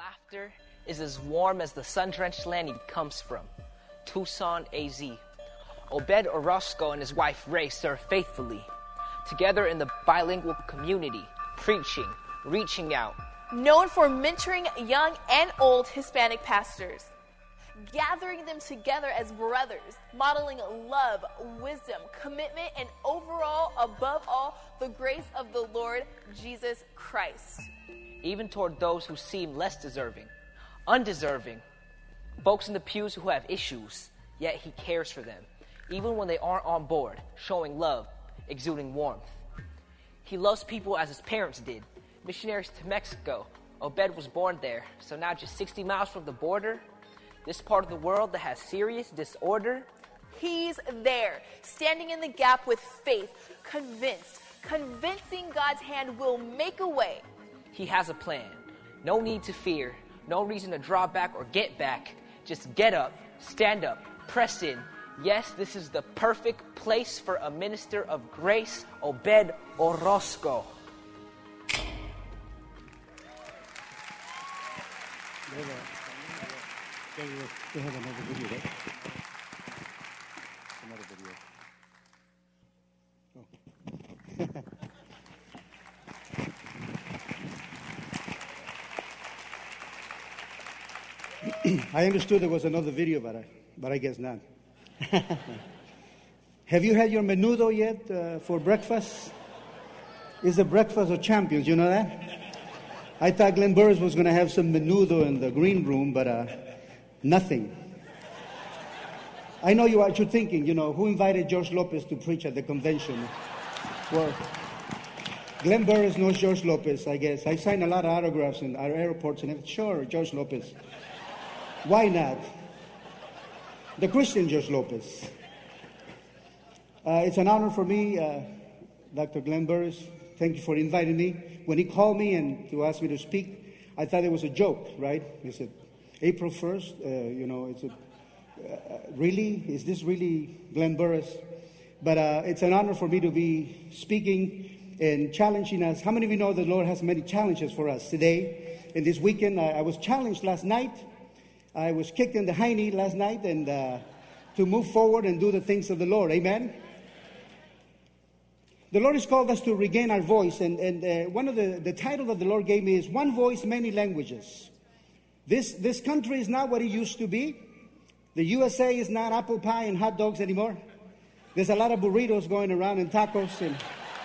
laughter is as warm as the sun-drenched land he comes from, Tucson, AZ. Obed Orozco and his wife Ray serve faithfully, together in the bilingual community, preaching, reaching out. Known for mentoring young and old Hispanic pastors, gathering them together as brothers, modeling love, wisdom, commitment, and overall, above all, the grace of the Lord Jesus Christ. Even toward those who seem less deserving, undeserving, folks in the pews who have issues, yet he cares for them, even when they aren't on board, showing love, exuding warmth. He loves people as his parents did, missionaries to Mexico. Obed was born there, so now just 60 miles from the border, this part of the world that has serious disorder, he's there, standing in the gap with faith, convincing God's hand will make a way. He has a plan. No need to fear, no reason to draw back or get back. Just get up, stand up, press in. Yes, this is the perfect place for a minister of grace, Obed Orozco. They have another video, right? Another video. Oh. I understood there was another video, but I guess not. Have you had your menudo yet for breakfast? It's the breakfast of champions, you know that? I thought Glenn Burris was going to have some menudo in the green room, but nothing. I know what you're thinking, who invited George Lopez to preach at the convention? Well, Glenn Burris knows George Lopez, I guess. I signed a lot of autographs in our airports, and sure, George Lopez. Why not? The Christian George Lopez. It's an honor for me, Dr. Glenn Burris. Thank you for inviting me. When he called me and to ask me to speak, I thought it was a joke, right? He said, April 1st, really? Is this really Glenn Burris? But it's an honor for me to be speaking and challenging us. How many of you know the Lord has many challenges for us today? And this weekend, I was challenged last night. I was kicked in the hiney last night and to move forward and do the things of the Lord. Amen? The Lord has called us to regain our voice. And one of the title that the Lord gave me is One Voice, Many Languages. This country is not what it used to be. The USA is not apple pie and hot dogs anymore. There's a lot of burritos going around and tacos. And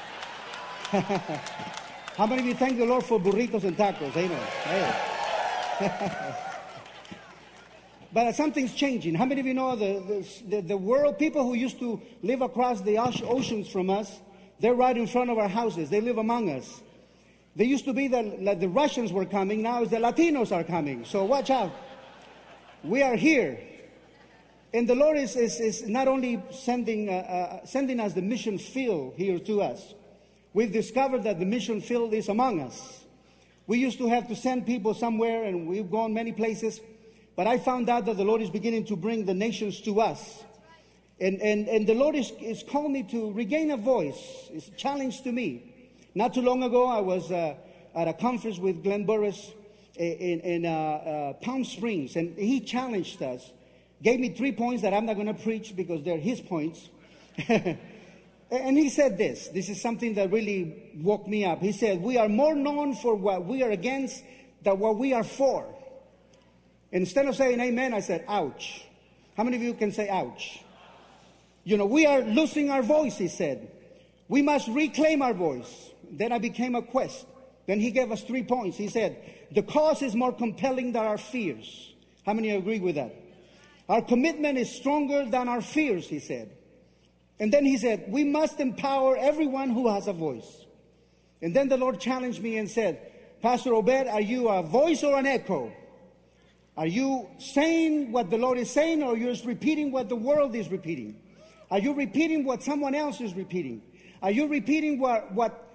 how many of you thank the Lord for burritos and tacos? Amen. Hey. But something's changing. How many of you know the world, people who used to live across the oceans from us, they're right in front of our houses. They live among us. They used to be that the Russians were coming. Now it's the Latinos are coming. So watch out. We are here. And the Lord is not only sending us the mission field here to us. We've discovered that the mission field is among us. We used to have to send people somewhere, and we've gone many places. But I found out that the Lord is beginning to bring the nations to us. And the Lord is calling me to regain a voice. It's a challenge to me. Not too long ago, I was at a conference with Glenn Burris in Palm Springs. And he challenged us. Gave me 3 points that I'm not going to preach because they're his points. And he said this. This is something that really woke me up. He said, we are more known for what we are against than what we are for. Instead of saying amen, I said, ouch. How many of you can say ouch? We are losing our voice, he said. We must reclaim our voice. Then I became a quest. Then he gave us 3 points. He said, the cause is more compelling than our fears. How many agree with that? Our commitment is stronger than our fears, he said. And then he said, we must empower everyone who has a voice. And then the Lord challenged me and said, Pastor Obed, are you a voice or an echo? Are you saying what the Lord is saying, or you're just repeating what the world is repeating? Are you repeating what someone else is repeating? Are you repeating what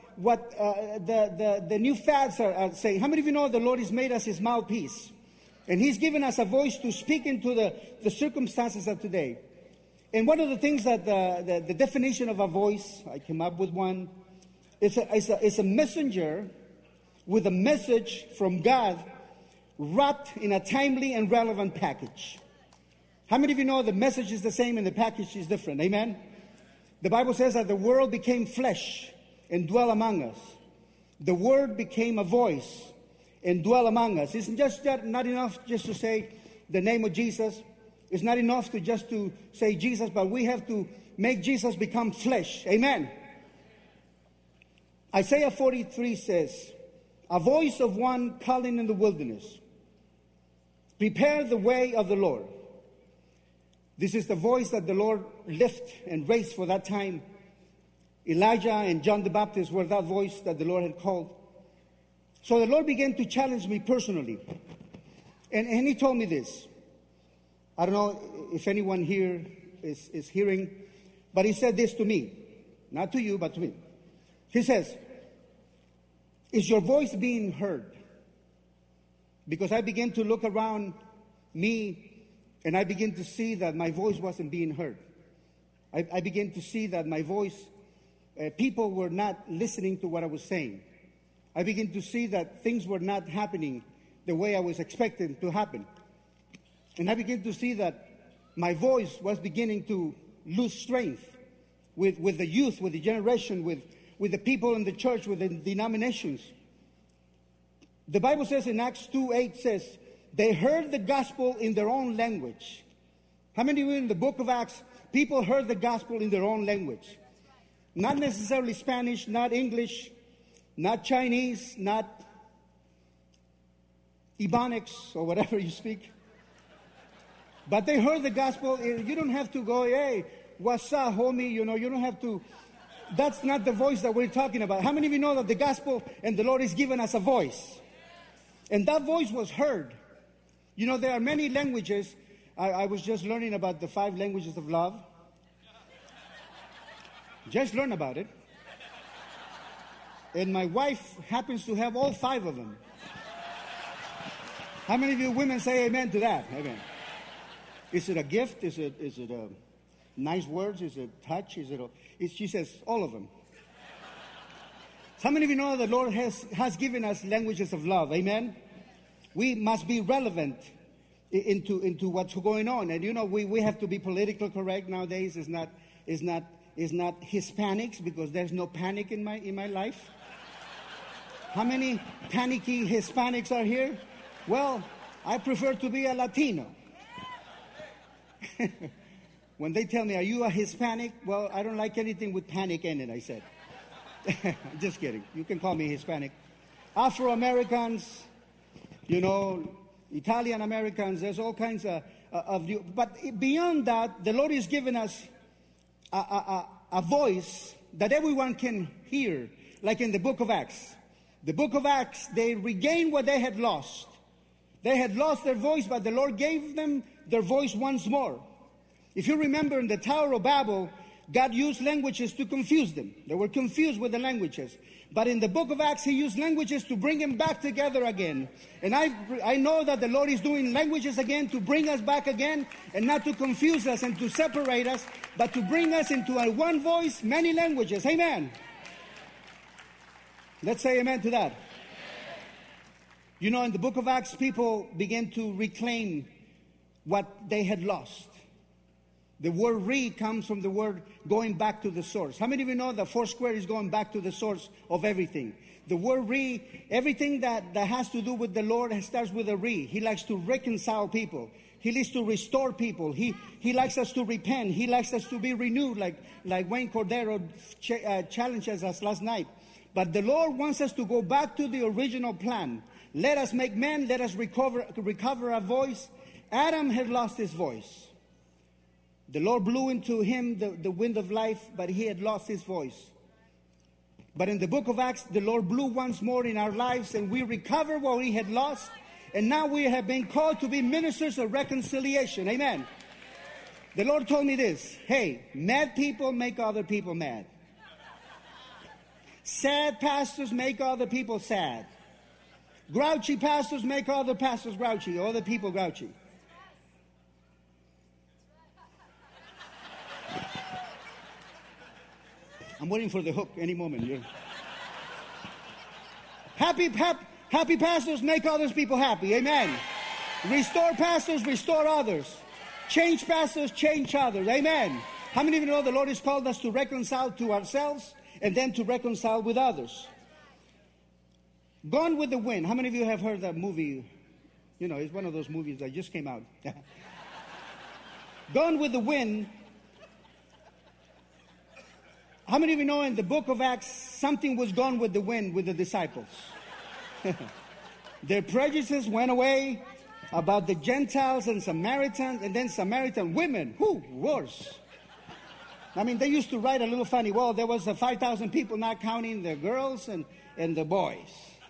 the new fads are saying? How many of you know the Lord has made us his mouthpiece? And he's given us a voice to speak into the circumstances of today. And one of the things that the definition of a voice, I came up with one, it's a messenger with a message from God wrapped in a timely and relevant package. How many of you know the message is the same and the package is different? Amen? The Bible says that the Word became flesh and dwelt among us. The Word became a voice and dwelt among us. It's just not enough just to say the name of Jesus. It's not enough to just to say Jesus, but we have to make Jesus become flesh. Amen? Isaiah 43 says, a voice of one calling in the wilderness, prepare the way of the Lord. This is the voice that the Lord lifted and raised for that time. Elijah and John the Baptist were that voice that the Lord had called. So the Lord began to challenge me personally. And he told me this. I don't know if anyone here is hearing, but he said this to me. Not to you, but to me. He says, is your voice being heard? Because I began to look around me and I began to see that my voice wasn't being heard. I began to see that my voice, people were not listening to what I was saying. I began to see that things were not happening the way I was expecting to happen. And I began to see that my voice was beginning to lose strength with the youth, with the generation, with the people in the church, with the denominations. The Bible says in Acts 2:8 says, they heard the gospel in their own language. How many of you in the book of Acts, people heard the gospel in their own language? Not necessarily Spanish, not English, not Chinese, not Ebonics or whatever you speak. But they heard the gospel. You don't have to go, hey, what's up, homie? You don't have to. That's not the voice that we're talking about. How many of you know that the gospel and the Lord has given us a voice? And that voice was heard. There are many languages. I was just learning about the 5 languages of love. Just learn about it. And my wife happens to have all 5 of them. How many of you women say amen to that? Amen. Is it a gift? Is it nice words? Is it touch? She says all of them. How many of you know the Lord has given us languages of love? Amen. We must be relevant into what's going on. And we have to be politically correct nowadays. It's not Hispanics, because there's no panic in my life. How many panicky Hispanics are here? Well, I prefer to be a Latino. When they tell me, are you a Hispanic? Well, I don't like anything with panic in it, I said. Just kidding. You can call me Hispanic. Afro-Americans, Italian Americans, there's all kinds of you. But beyond that, the Lord has given us a voice that everyone can hear, like in the book of Acts. The book of Acts, they regained what they had lost. They had lost their voice, but the Lord gave them their voice once more. If you remember in the Tower of Babel, God used languages to confuse them. They were confused with the languages. But in the book of Acts, He used languages to bring them back together again. And I know that the Lord is doing languages again to bring us back again, and not to confuse us and to separate us, but to bring us into a one voice, many languages. Amen. Let's say amen to that. In the book of Acts, people began to reclaim what they had lost. The word comes from the word going back to the source. How many of you know that Foursquare is going back to the source of everything? The word everything that has to do with the Lord starts with a He likes to reconcile people. He likes to restore people. He likes us to repent. He likes us to be renewed, like Wayne Cordero challenges us last night. But the Lord wants us to go back to the original plan. Let us make man. Let us recover our voice. Adam had lost his voice. The Lord blew into him the wind of life, but he had lost his voice. But in the book of Acts, the Lord blew once more in our lives, and we recovered what we had lost. And now we have been called to be ministers of reconciliation. Amen. The Lord told me this. Hey, mad people make other people mad. Sad pastors make other people sad. Grouchy pastors make other pastors grouchy, other people grouchy. I'm waiting for the hook any moment. Happy pastors make others people happy. Amen. Restore pastors, restore others. Change pastors, change others. Amen. How many of you know the Lord has called us to reconcile to ourselves and then to reconcile with others? Gone with the Wind. How many of you have heard that movie? You know, it's one of those movies that just came out. Gone with the Wind. How many of you know in the book of Acts, something was gone with the wind with the disciples? Their prejudices went away about the Gentiles and Samaritans, and then Samaritan women. Who? Worse. I mean, they used to write a little funny, well, there was 5,000 people, not counting the girls and the boys.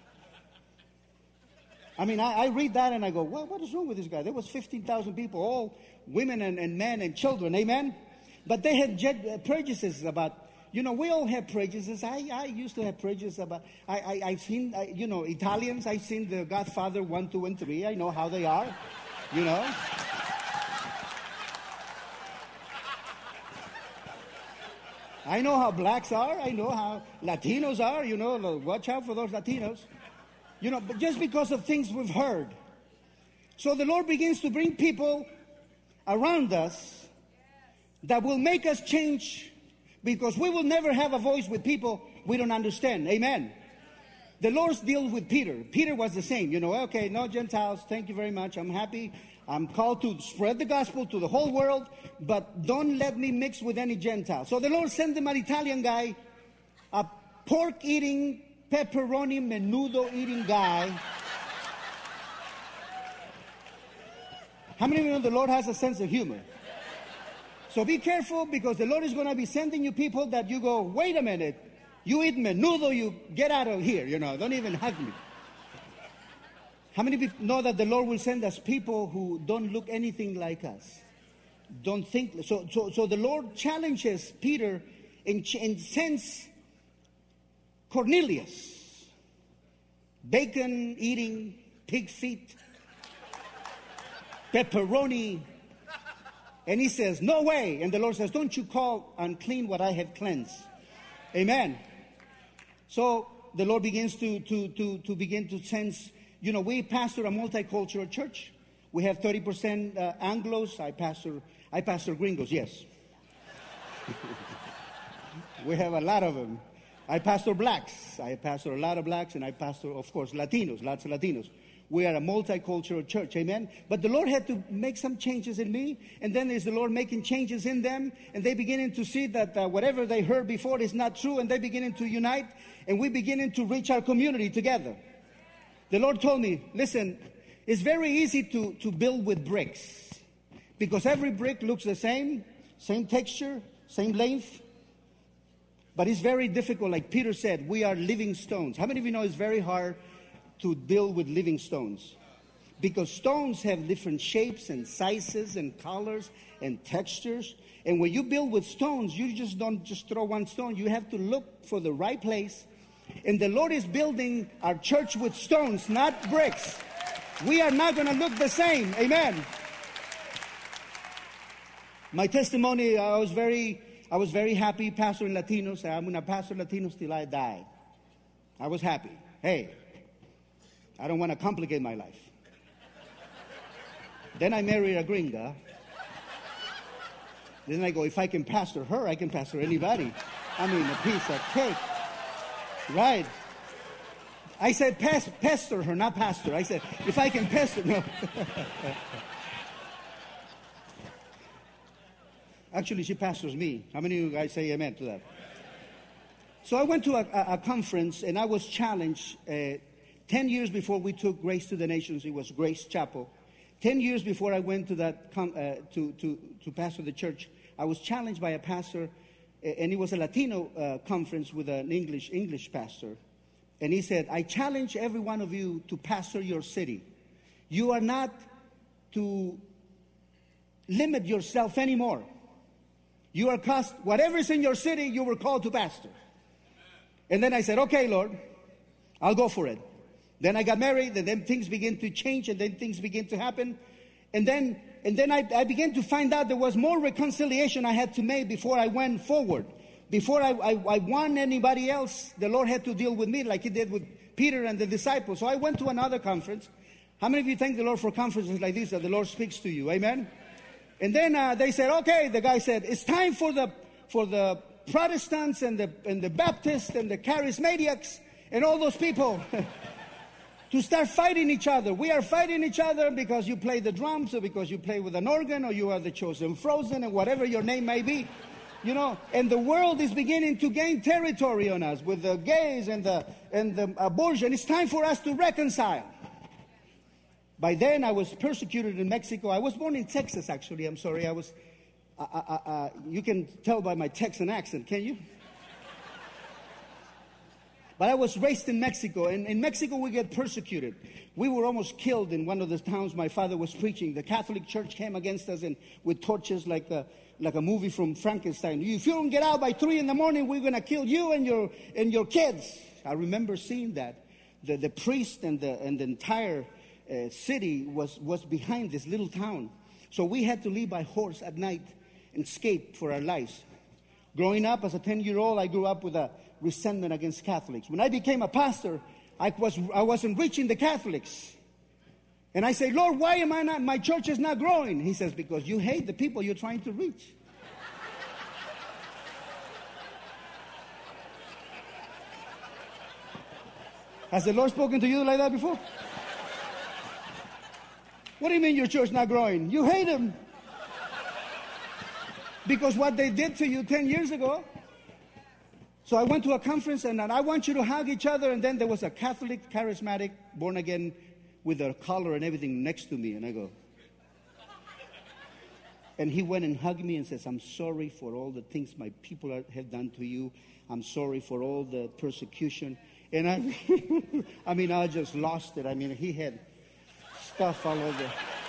I mean, I read that and I go, well, what is wrong with this guy? There was 15,000 people, all women and men and children, amen? But they had prejudices about, you know, we all have prejudices. I used to have prejudices about, I've seen, you know, Italians. I've seen The Godfather 1, 2, and 3. I know how they are, you know. I know how blacks are. I know how Latinos are, you know. Watch out for those Latinos. You know, but just because of things we've heard. So the Lord begins to bring people around us that will make us change, because we will never have a voice with people we don't understand. Amen. The Lord deals with Peter. Peter was the same. You know, okay, no Gentiles. Thank you very much. I'm happy. I'm called to spread the gospel to the whole world, but don't let me mix with any Gentile. So the Lord sent him an Italian guy, a pork-eating, pepperoni, menudo-eating guy. How many of you know the Lord has a sense of humor? So be careful, because the Lord is going to be sending you people that you go, wait a minute, you eat menudo, you get out of here, you know, don't even hug me. How many people know that the Lord will send us people who don't look anything like us? Don't think. So the Lord challenges Peter and sends Cornelius, bacon eating, pig feet, pepperoni. And he says, no way. And the Lord says, don't you call unclean what I have cleansed. Amen. So the Lord begins to begin to sense, you know, we pastor a multicultural church. We have 30% Anglos. I pastor gringos, yes. We have a lot of them. I pastor blacks. I pastor a lot of blacks, and I pastor, of course, Latinos, lots of Latinos. We are a multicultural church, amen? But the Lord had to make some changes in me, and then there's the Lord making changes in them, and they beginning to see that whatever they heard before is not true, and they beginning to unite, and we beginning to reach our community together. The Lord told me, listen, it's very easy to build with bricks, because every brick looks the same texture, same length, but it's very difficult. Like Peter said, we are living stones. How many of you know it's very hard to build with living stones? Because stones have different shapes and sizes and colors and textures. And when you build with stones, you just don't just throw one stone. You have to look for the right place. And the Lord is building our church with stones, not bricks. We are not going to look the same. Amen. My testimony, I was very happy pastoring Latinos. I'm going to pastor Latinos till I die. I was happy. Hey, I don't want to complicate my life. Then I married a gringa. Then I go, if I can pastor her, I can pastor anybody. I mean, a piece of cake. Right. I said pester her, not pastor. I said, if I can pester, no. Actually, she pastors me. How many of you guys say amen to that? So I went to a conference, and I was challenged 10 years before we took Grace to the Nations. It was Grace Chapel. 10 years before I went to that to pastor the church, I was challenged by a pastor, and it was a Latino conference with an English pastor. And he said, I challenge every one of you to pastor your city. You are not to limit yourself anymore. You are cast, whatever is in your city, you were called to pastor. And then I said, okay, Lord, I'll go for it. Then I got married, and then things began to change, and then things began to happen. And then I began to find out there was more reconciliation I had to make before I went forward. Before I won anybody else, the Lord had to deal with me like he did with Peter and the disciples. So I went to another conference. How many of you thank the Lord for conferences like this, that the Lord speaks to you? Amen? And then they said, okay, the guy said, it's time for the Protestants and the Baptists and the Charismatics and all those people to start fighting each other. We are fighting each other because you play the drums, or because you play with an organ, or you are the chosen frozen, and whatever your name may be. You know, and the world is beginning to gain territory on us with the gays and the abortion. It's time for us to reconcile. By then, I was persecuted in Mexico. I was born in Texas, actually. I'm sorry. You can tell by my Texan accent, can you? But I was raised in Mexico, and in Mexico we get persecuted. We were almost killed in one of the towns my father was preaching. The Catholic Church came against us and with torches like a movie from Frankenstein. If you don't get out by 3 a.m, we're going to kill you and your kids. I remember seeing that. The priest and the entire city was behind this little town. So we had to leave by horse at night and escape for our lives. Growing up as a 10-year-old, I grew up with a resentment against Catholics. When I became a pastor, I wasn't reaching the Catholics. And I say, Lord, why am I not, my church is not growing? He says, because you hate the people you're trying to reach. Has the Lord spoken to you like that before? What do you mean your church not growing? You hate them. Because what they did to you 10 years ago. So I went to a conference, and I want you to hug each other. And then there was a Catholic, charismatic, born again, with a collar and everything next to me. And I go. And he went and hugged me and says, I'm sorry for all the things my people have done to you. I'm sorry for all the persecution. And I just lost it. I mean, he had stuff all over.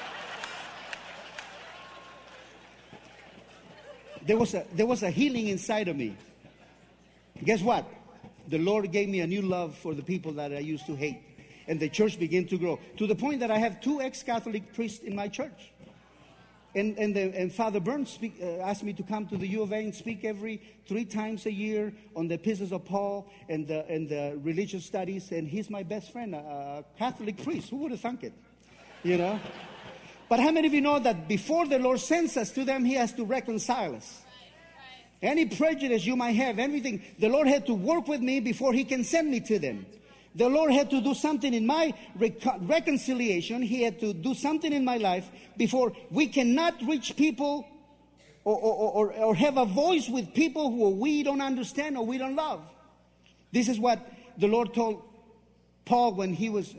There was a healing inside of me. Guess what? The Lord gave me a new love for the people that I used to hate. And the church began to grow. To the point that I have 2 ex-Catholic priests in my church. And Father Burns asked me to come to the U of A and speak every 3 times a year on the epistles of Paul and the religious studies. And he's my best friend, a Catholic priest. Who would have thunk it? You know? But how many of you know that before the Lord sends us to them, He has to reconcile us? Any prejudice you might have, everything, the Lord had to work with me before He can send me to them. The Lord had to do something in my reconciliation. He had to do something in my life before we cannot reach people or have a voice with people who we don't understand or we don't love. This is what the Lord told Paul when he was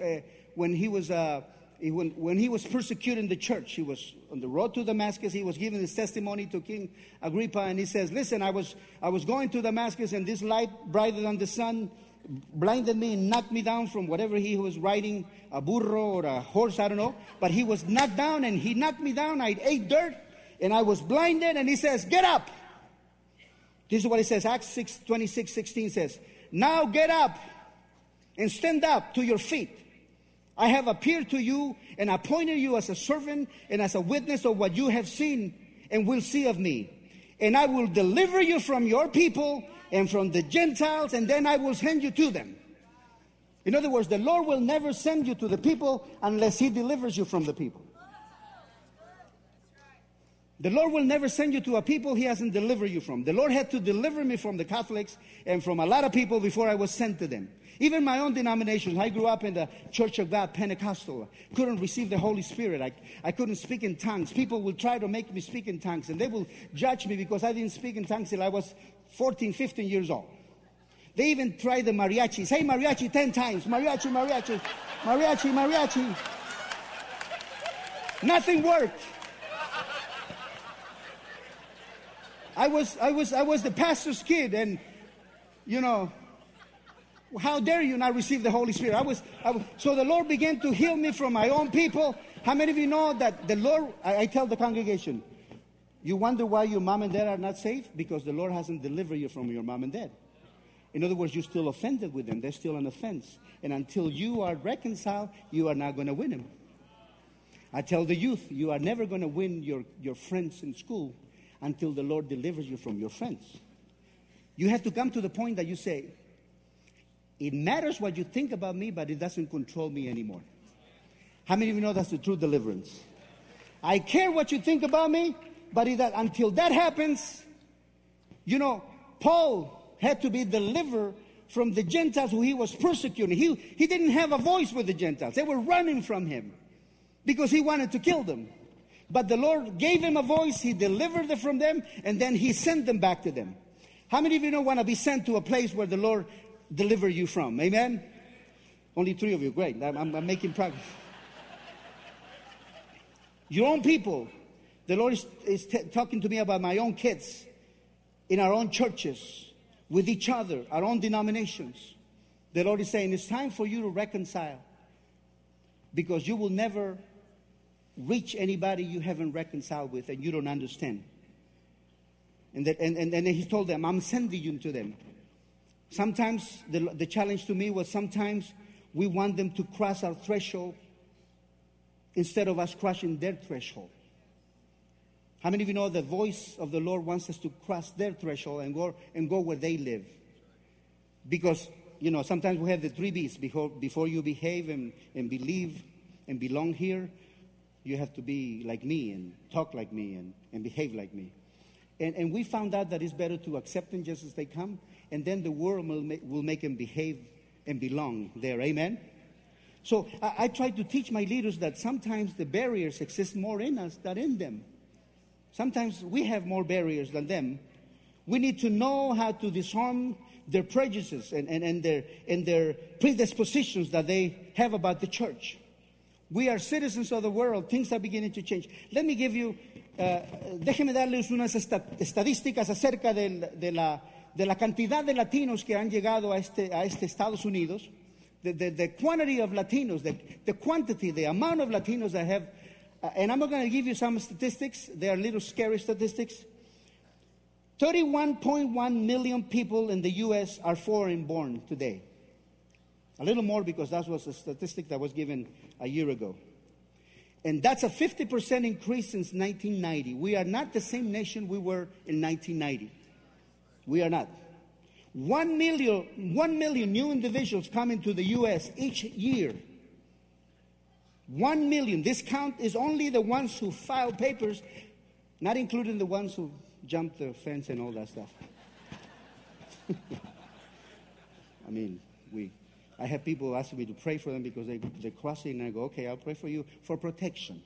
persecuting the church. He was on the road to Damascus. He was giving his testimony to King Agrippa, and he says, listen, I was going to Damascus, and this light brighter than the sun blinded me and knocked me down from whatever he was riding, a burro or a horse, I don't know. But he was knocked down, and he knocked me down. I ate dirt, and I was blinded, and he says, get up. This is what he says. Acts 26:16 says, now get up and stand up to your feet. I have appeared to you and appointed you as a servant and as a witness of what you have seen and will see of me. And I will deliver you from your people and from the Gentiles, and then I will send you to them. In other words, the Lord will never send you to the people unless He delivers you from the people. The Lord will never send you to a people He hasn't delivered you from. The Lord had to deliver me from the Catholics and from a lot of people before I was sent to them. Even my own denomination. I grew up in the Church of God, Pentecostal. Couldn't receive the Holy Spirit. I couldn't speak in tongues. People will try to make me speak in tongues, and they will judge me because I didn't speak in tongues till I was 14, 15 years old. They even tried the mariachi. Say mariachi 10 times. Mariachi, mariachi, mariachi, mariachi. Nothing worked. I was the pastor's kid, and you know, how dare you not receive the Holy Spirit? So the Lord began to heal me from my own people. How many of you know that the Lord, I tell the congregation, you wonder why your mom and dad are not saved? Because the Lord hasn't delivered you from your mom and dad. In other words, you're still offended with them. They're still an offense. And until you are reconciled, you are not going to win them. I tell the youth, you are never going to win your friends in school until the Lord delivers you from your friends. You have to come to the point that you say, It matters what you think about me, but it doesn't control me anymore. How many of you know that's the true deliverance? I care what you think about me, but until that happens, you know, Paul had to be delivered from the Gentiles who he was persecuting. He didn't have a voice with the Gentiles. They were running from him because he wanted to kill them. But the Lord gave him a voice. He delivered them from them, and then he sent them back to them. How many of you don't want to be sent to a place where the Lord delivered you from? Amen? Only 3 of you. Great. I'm making progress. Your own people. The Lord is talking to me about my own kids in our own churches, with each other, our own denominations. The Lord is saying it's time for you to reconcile, because you will never reach anybody you haven't reconciled with and you don't understand. And then he told them, I'm sending you to them. Sometimes the challenge to me was sometimes we want them to cross our threshold instead of us crossing their threshold. How many of you know the voice of the Lord wants us to cross their threshold and go where they live? Because, you know, sometimes we have the 3 B's. Before you behave and believe and belong here, you have to be like me and talk like me and behave like me. And we found out that it's better to accept them just as they come, and then the world will make them behave and belong there. Amen? So I try to teach my leaders that sometimes the barriers exist more in us than in them. Sometimes we have more barriers than them. We need to know how to disarm their prejudices and their predispositions that they have about the church. We are citizens of the world. Things are beginning to change. Let me give you, déjenme darles unas estadísticas acerca de la cantidad de latinos que han llegado a este Estados Unidos. The quantity of Latinos, the quantity, the amount of Latinos that have, and I'm going to give you some statistics. They are little scary statistics. 31.1 million people in the U.S. are foreign born today. A little more because that was a statistic that was given a year ago. And that's a 50% increase since 1990. We are not the same nation we were in 1990. We are not. 1 million new individuals come into the U.S. each year. 1 million. This count is only the ones who file papers, not including the ones who jump the fence and all that stuff. I mean, I have people asking me to pray for them because they're crossing, and I go, okay, I'll pray for you for protection.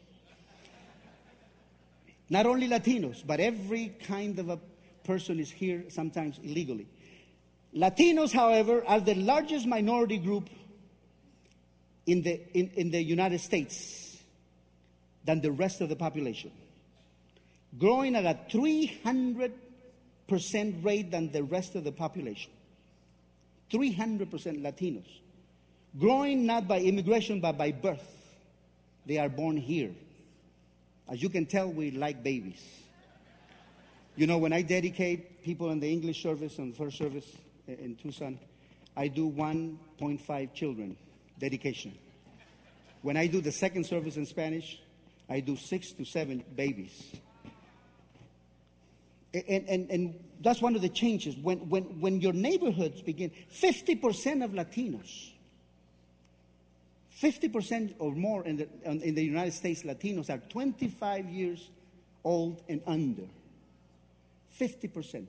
Not only Latinos, but every kind of a person is here, sometimes illegally. Latinos, however, are the largest minority group in the United States than the rest of the population, growing at a 300% rate than the rest of the population. 300% Latinos, growing not by immigration but by birth. They are born here. As you can tell, we like babies. You know, when I dedicate people in the English service and first service in Tucson, I do 1.5 children dedication. When I do the second service in Spanish, I do 6 to 7 babies. And that's one of the changes. When your neighborhoods begin, 50% of Latinos, 50% or more in the United States, Latinos are 25 years old and under. 50%.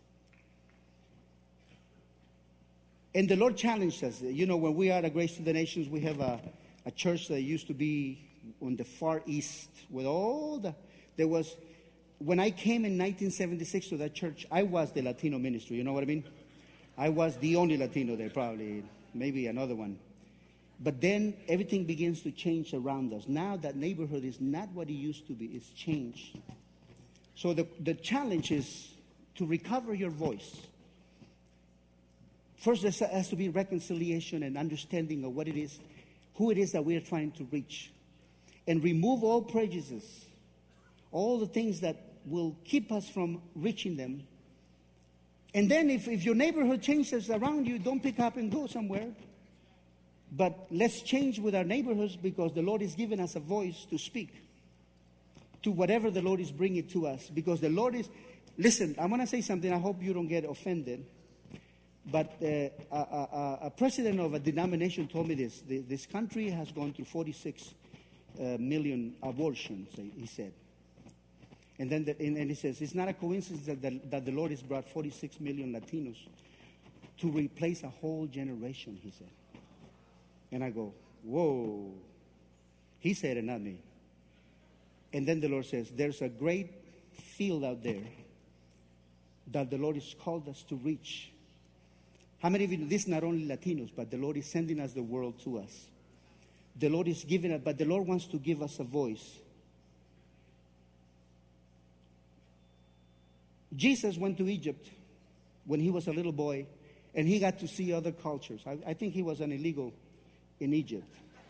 And the Lord challenged us. You know, when we are at Grace to the Nations, we have a church that used to be on the far east with all there was. When I came in 1976 to that church, I was the Latino ministry. You know what I mean? I was the only Latino there, probably, maybe another one. But then everything begins to change around us. Now that neighborhood is not what it used to be. It's changed. So the challenge is to recover your voice. First, there has to be reconciliation and understanding of what it is, who it is that we are trying to reach. And remove all prejudices, all the things that will keep us from reaching them. And then if your neighborhood changes around you, don't pick up and go somewhere. But let's change with our neighborhoods, because the Lord is giving us a voice to speak to whatever the Lord is bringing to us. Because the Lord is, listen, I want to say something. I hope you don't get offended. But a president of a denomination told me this. This country has gone through 46 million abortions, he said. And then and he says, it's not a coincidence that the Lord has brought 46 million Latinos to replace a whole generation, he said. And I go, whoa. He said it, not me. And then the Lord says, there's a great field out there that the Lord has called us to reach. How many of you know this is not only Latinos, but the Lord is sending us the world to us. The Lord is giving us, but the Lord wants to give us a voice. Jesus went to Egypt when he was a little boy, and he got to see other cultures. I think he was an illegal in Egypt.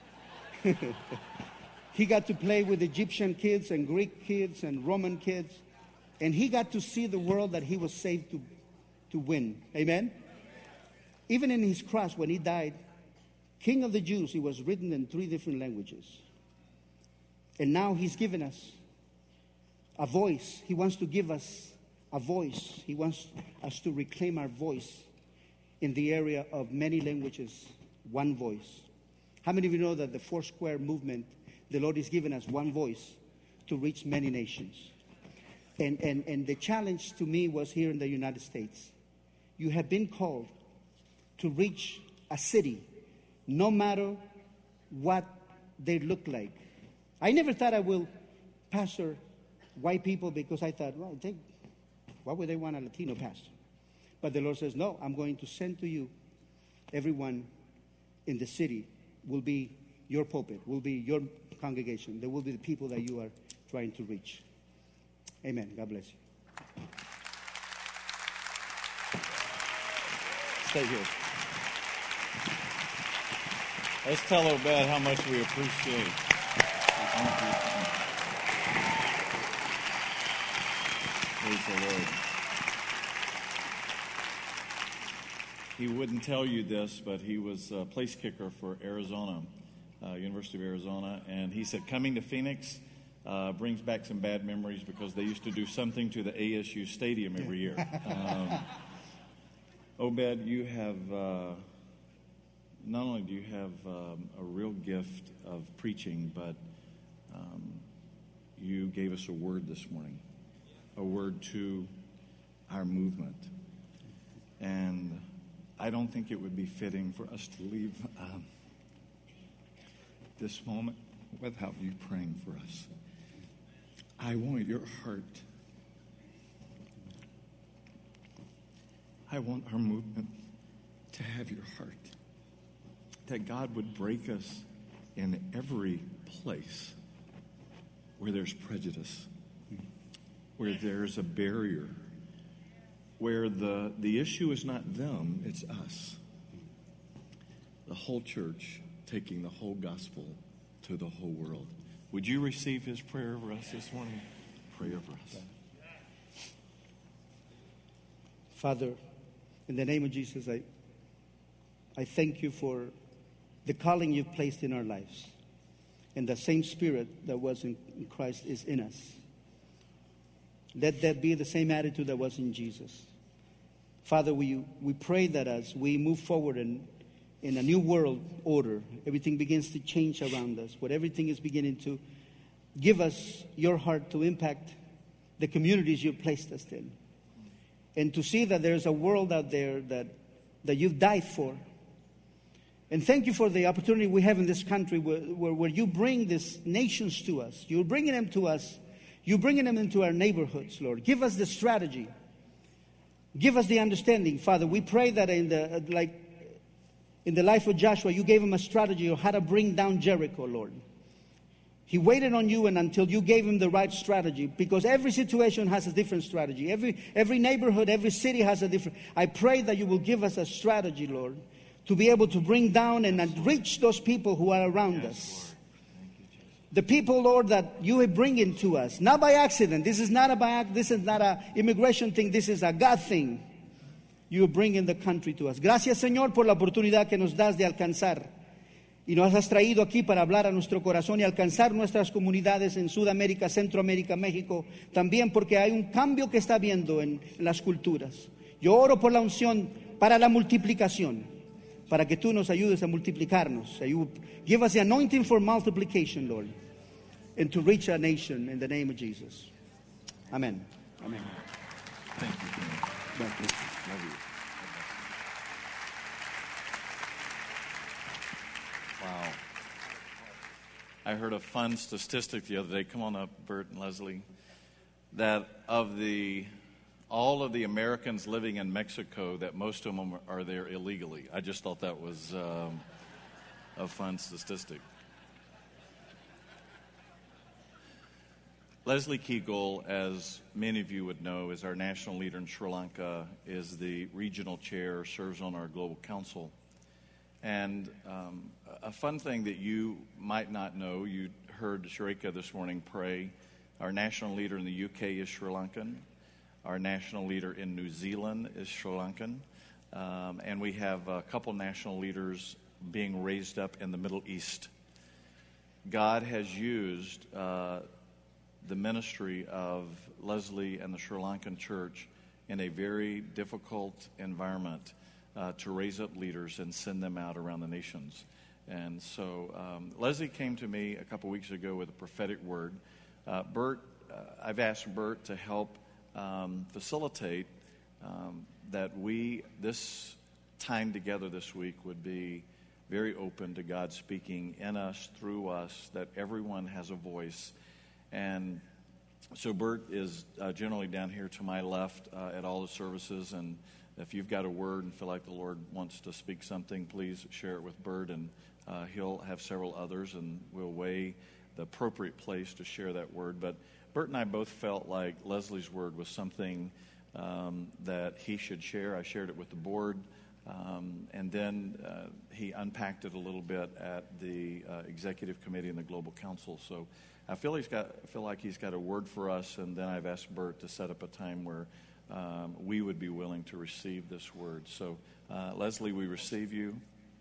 He got to play with Egyptian kids and Greek kids and Roman kids, and he got to see the world that he was saved to win. Amen? Even in his cross, when he died, King of the Jews, he was written in 3 different languages. And now he's given us a voice. He wants to give us a voice. He wants us to reclaim our voice in the area of many languages, one voice. How many of you know that the Foursquare movement, the Lord has given us one voice to reach many nations? And the challenge to me was here in the United States. You have been called to reach a city, no matter what they look like. I never thought I will pastor white people because I thought, well, why would they want a Latino pastor? But the Lord says, no, I'm going to send to you everyone in the city will be your pulpit, will be your congregation. There will be the people that you are trying to reach. Amen. God bless you. Stay here. Let's tell Obed how much we appreciate. Praise the Lord. He wouldn't tell you this, but he was a place kicker for Arizona, University of Arizona, and he said coming to Phoenix brings back some bad memories because they used to do something to the ASU stadium every year. Obed, you have, not only do you have a real gift of preaching, but you gave us a word this morning, a word to our movement. And I don't think it would be fitting for us to leave this moment without you praying for us. I want your heart. I want our movement to have your heart. That God would break us in every place where there's prejudice, where there's a barrier, where the issue is not them, it's us. The whole church taking the whole gospel to the whole world. Would you receive his prayer over us this morning? Pray over us. Father, in the name of Jesus, I thank you for the calling you've placed in our lives. And the same spirit that was in Christ is in us. Let that be the same attitude that was in Jesus. Father, we pray that as we move forward in a new world order, everything begins to change around us, where everything is beginning to give us your heart to impact the communities you've placed us in. And to see that there's a world out there that you've died for. And thank you for the opportunity we have in this country where you bring these nations to us. You're bringing them to us. You're bringing them into our neighborhoods, Lord. Give us the strategy. Give us the understanding, Father. We pray that in the life of Joshua, you gave him a strategy of how to bring down Jericho, Lord. He waited on you and until you gave him the right strategy, because every situation has a different strategy. Every neighborhood, every city has a different. I pray that you will give us a strategy, Lord, to be able to bring down and reach those people who are around us. The people, Lord, that you are bringing to us, not by accident. This is not an immigration thing. This is a God thing. You are bringing the country to us. Gracias, Señor, por la oportunidad que nos das de alcanzar. Y nos has traído aquí para hablar a nuestro corazón y alcanzar nuestras comunidades en Sudamérica, Centroamérica, México. También porque hay un cambio que está habiendo en las culturas. Yo oro por la unción para la multiplicación, para que tú nos ayudes a multiplicarnos. Give us the anointing for multiplication, Lord, and to reach our nation in the name of Jesus. Amen. Amen. Thank you. Thank you. Love you. Wow. I heard a fun statistic the other day. Come on up, Bert and Leslie. That of all of the Americans living in Mexico, that most of them are there illegally. I just thought that was a fun statistic. Leslie Keegle, as many of you would know, is our national leader in Sri Lanka, is the regional chair, serves on our global council. And a fun thing that you might not know, you heard Sharika this morning pray. Our national leader in the UK is Sri Lankan. Our national leader in New Zealand is Sri Lankan. And we have a couple national leaders being raised up in the Middle East. God has used the ministry of Leslie and the Sri Lankan church in a very difficult environment to raise up leaders and send them out around the nations. And so Leslie came to me a couple weeks ago with a prophetic word. Bert, I've asked Bert to help facilitate that this time together this week would be very open to God speaking in us, through us, that everyone has a voice. And so Bert is generally down here to my left at all the services, and if you've got a word and feel like the Lord wants to speak something, please share it with Bert, and he'll have several others, and we'll weigh the appropriate place to share that word. But Bert and I both felt like Leslie's word was something that he should share. I shared it with the board, and then he unpacked it a little bit at the executive committee and the global council. So I feel like he's got a word for us, and then I've asked Bert to set up a time where we would be willing to receive this word. So, Leslie, we receive you.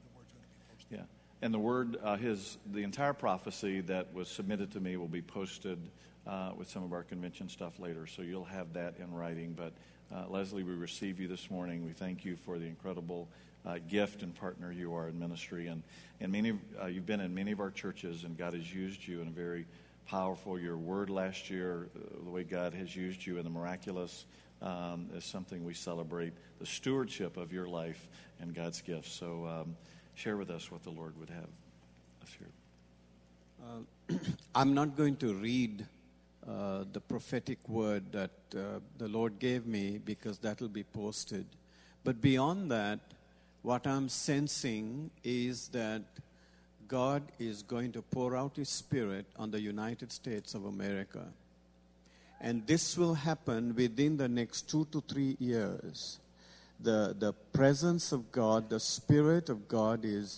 Yeah, and the word, the entire prophecy that was submitted to me will be posted with some of our convention stuff later. So you'll have that in writing. But Leslie, we receive you this morning. We thank you for the incredible gift and partner you are in ministry, and you've been in many of our churches, and God has used you in a very powerful. Your word last year, the way God has used you in the miraculous, is something we celebrate, the stewardship of your life and God's gifts. So share with us what the Lord would have us hear. I'm not going to read the prophetic word that the Lord gave me, because that will be posted. But beyond that, what I'm sensing is that God is going to pour out His Spirit on the United States of America. And this will happen within the next 2 to 3 years. The presence of God, the Spirit of God is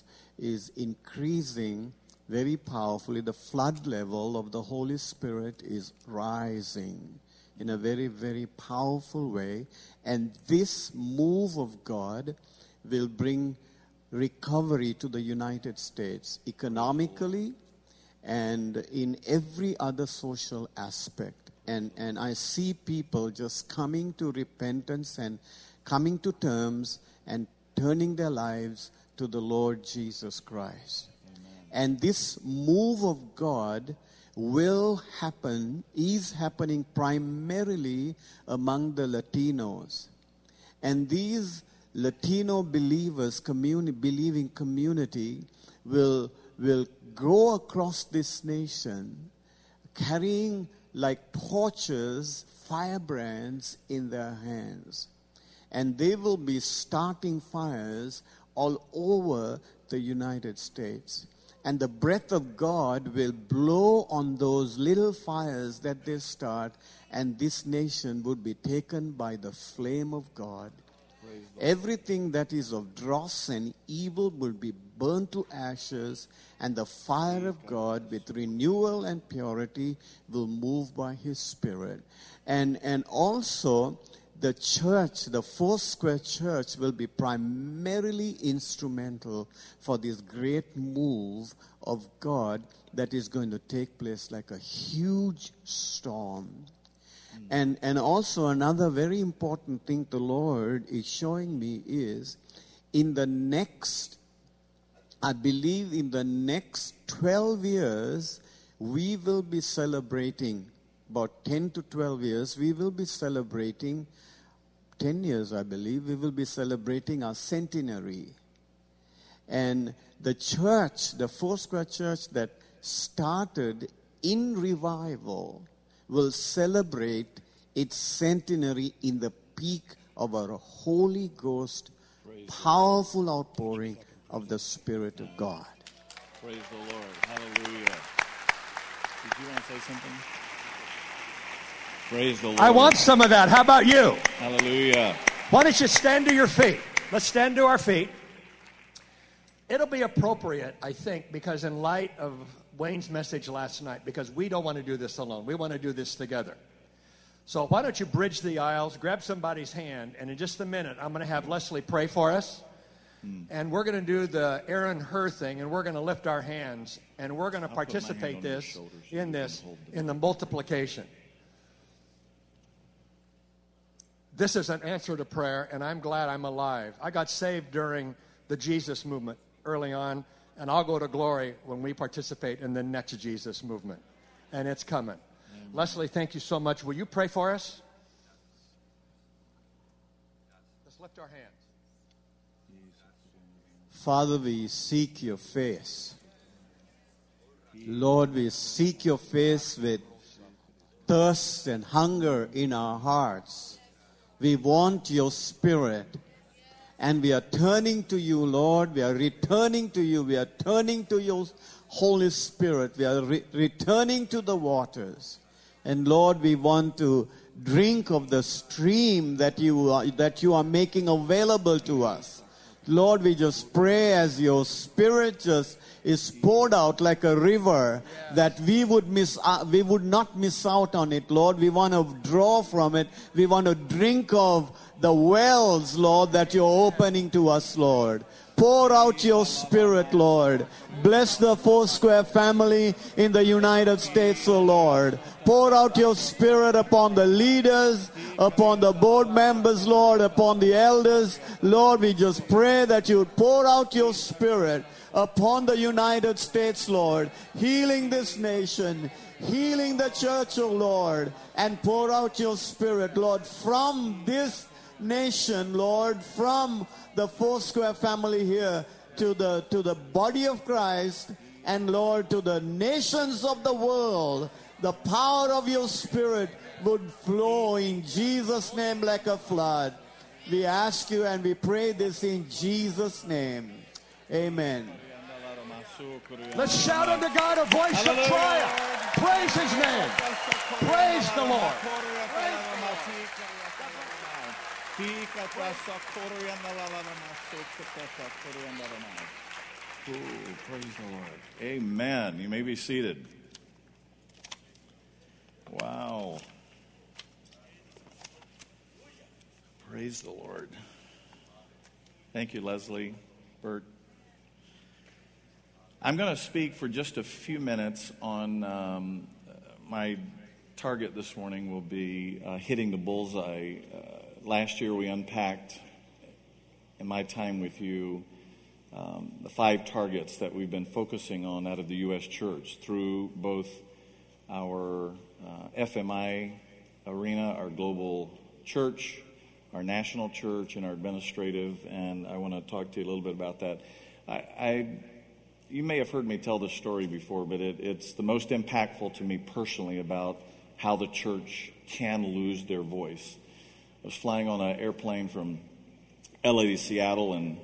increasing very powerfully. The flood level of the Holy Spirit is rising in a very, very powerful way. And this move of God will bring recovery to the United States economically and in every other social aspect. And I see people just coming to repentance and coming to terms and turning their lives to the Lord Jesus Christ. Amen. And this move of God will happen, is happening primarily among the Latinos. And these Latino believers, believing community will grow across this nation, carrying like torches, firebrands in their hands. And they will be starting fires all over the United States. And the breath of God will blow on those little fires that they start, and this nation would be taken by the flame of God. Everything that is of dross and evil will be burned to ashes, and the fire of God with renewal and purity will move by His Spirit. And also the church, the Foursquare Church, will be primarily instrumental for this great move of God that is going to take place like a huge storm. And also another very important thing the Lord is showing me is I believe in the next 12 years, we will be celebrating, about 10 to 12 years, we will be celebrating, 10 years I believe, we will be celebrating our centenary. And the church, the Foursquare Church that started in revival, will celebrate its centenary in the peak of our Holy Ghost, powerful outpouring of the Spirit of God. Praise the Lord. Hallelujah. Did you want to say something? Praise the Lord. I want some of that. How about you? Hallelujah. Why don't you stand to your feet? Let's stand to our feet. It'll be appropriate, I think, because in light of Wayne's message last night, because we don't want to do this alone. We want to do this together. So why don't you bridge the aisles, grab somebody's hand, and in just a minute, I'm going to have Leslie pray for us. And we're going to do the Aaron Hur thing, and we're going to lift our hands, and we're going to participate in the multiplication. This is an answer to prayer, and I'm glad I'm alive. I got saved during the Jesus movement early on, and I'll go to glory when we participate in the next Jesus movement. And it's coming. Amen. Leslie, thank you so much. Will you pray for us? Let's lift our hands. Father, we seek your face. Lord, we seek your face with thirst and hunger in our hearts. We want your Spirit. And we are turning to you, Lord. We are returning to you. We are turning to your Holy Spirit. We are returning to the waters. And Lord, we want to drink of the stream that you are making available to us. Lord, we just pray as your Spirit just is poured out like a river, that we would not miss out on it, Lord. We want to draw from it. We want to drink of the wells, Lord, that you're opening to us, Lord. Pour out your Spirit, Lord. Bless the Foursquare family in the United States, O Lord. Pour out your Spirit upon the leaders, upon the board members, Lord, upon the elders. Lord, we just pray that you would pour out your Spirit upon the United States, Lord, healing this nation, healing the church, O Lord, and pour out your Spirit, Lord, from this nation, Lord, from the Foursquare family here to the body of Christ, and Lord, to the nations of the world. The power of your Spirit would flow in Jesus' name like a flood. We ask you and we pray this in Jesus' name. Amen. Let's shout unto God a voice of triumph. Praise his name. Praise the Lord. Praise the Lord. Amen. You may be seated. Wow. Praise the Lord. Thank you, Leslie, Bert. I'm going to speak for just a few minutes on my target this morning will be hitting the bullseye. Last year we unpacked, in my time with you, the 5 targets that we've been focusing on out of the U.S. church through both our FMI arena, our global church, our national church, and our administrative, and I want to talk to you a little bit about that. You may have heard me tell this story before, but it's the most impactful to me personally about how the church can lose their voice. I was flying on an airplane from LA to Seattle, and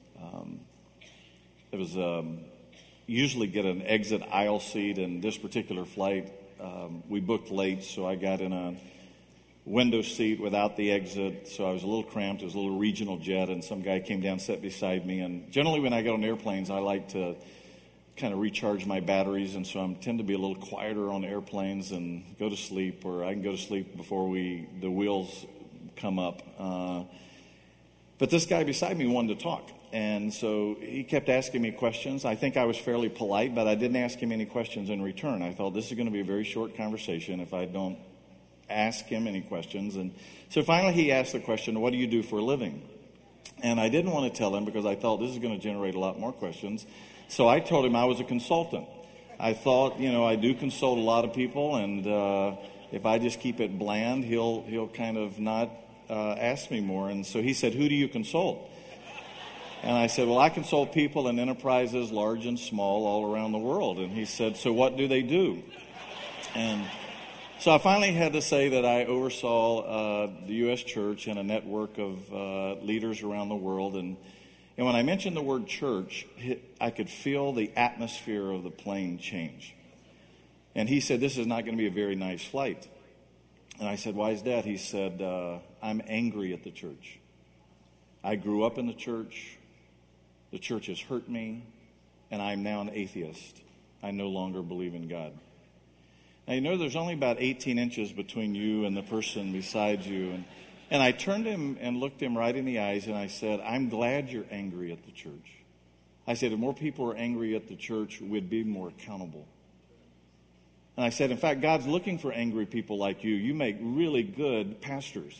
it was usually get an exit aisle seat, and this particular flight we booked late, so I got in a window seat without the exit, so I was a little cramped. It was a little regional jet, and some guy came down, sat beside me, and generally when I get on airplanes, I like to kind of recharge my batteries, and so I tend to be a little quieter on airplanes and go to sleep, or I can go to sleep before the wheels come up. But this guy beside me wanted to talk, and so he kept asking me questions. I think I was fairly polite, but I didn't ask him any questions in return. I thought this is going to be a very short conversation if I don't ask him any questions. And so finally he asked the question, what do you do for a living? And I didn't want to tell him because I thought this is going to generate a lot more questions. So I told him I was a consultant. I thought, I do consult a lot of people, and if I just keep it bland, he'll kind of not ask me more. And so he said, who do you consult? And I said, well, I consult people and enterprises, large and small, all around the world. And he said, so what do they do? And so I finally had to say that I oversaw the U.S. church and a network of leaders around the world. And when I mentioned the word church, I could feel the atmosphere of the plane change. And he said, this is not going to be a very nice flight. And I said, why is that? He said, I'm angry at the church. I grew up in the church. The church has hurt me, and I'm now an atheist. I no longer believe in God. Now, there's only about 18 inches between you and the person beside you. And I turned him and looked him right in the eyes, and I said, I'm glad you're angry at the church. I said, if more people were angry at the church, we'd be more accountable. And I said, in fact, God's looking for angry people like you. You make really good pastors.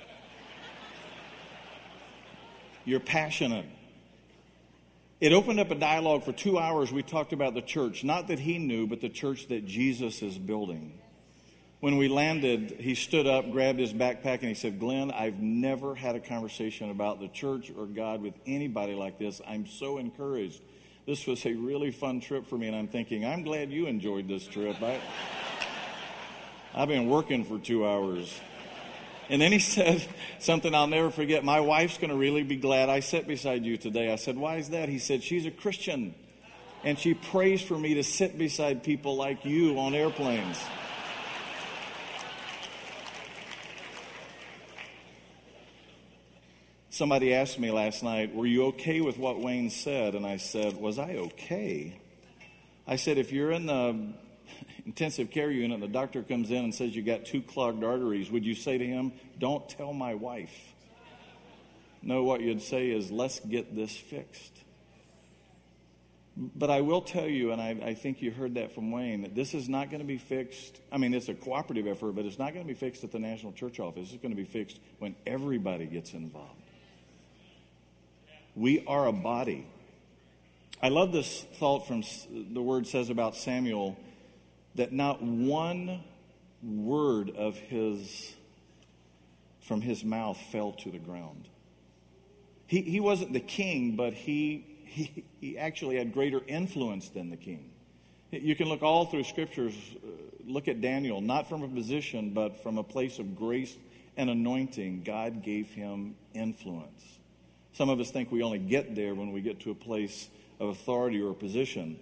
You're passionate. It opened up a dialogue for 2 hours. We talked about the church, not that he knew, but the church that Jesus is building. When we landed, he stood up, grabbed his backpack, and he said, Glenn, I've never had a conversation about the church or God with anybody like this. I'm so encouraged. This was a really fun trip for me, and I'm thinking, I'm glad you enjoyed this trip. I've been working for 2 hours. And then he said something I'll never forget. My wife's going to really be glad I sat beside you today. I said, why is that? He said, she's a Christian, and she prays for me to sit beside people like you on airplanes. Somebody asked me last night, were you okay with what Wayne said? And I said, was I okay? I said, if you're in the intensive care unit and the doctor comes in and says you got 2 clogged arteries, would you say to him, don't tell my wife? No, what you'd say is, let's get this fixed. But I will tell you, and I think you heard that from Wayne, that this is not going to be fixed. I mean, it's a cooperative effort, but it's not going to be fixed at the National Church Office. It's going to be fixed when everybody gets involved. We are a body. I love this thought from the word says about Samuel, that not one word of from his mouth fell to the ground. He wasn't the king, but he actually had greater influence than the king. You can look all through scriptures, look at Daniel, not from a position, but from a place of grace and anointing. God gave him influence. Some of us think we only get there when we get to a place of authority or position.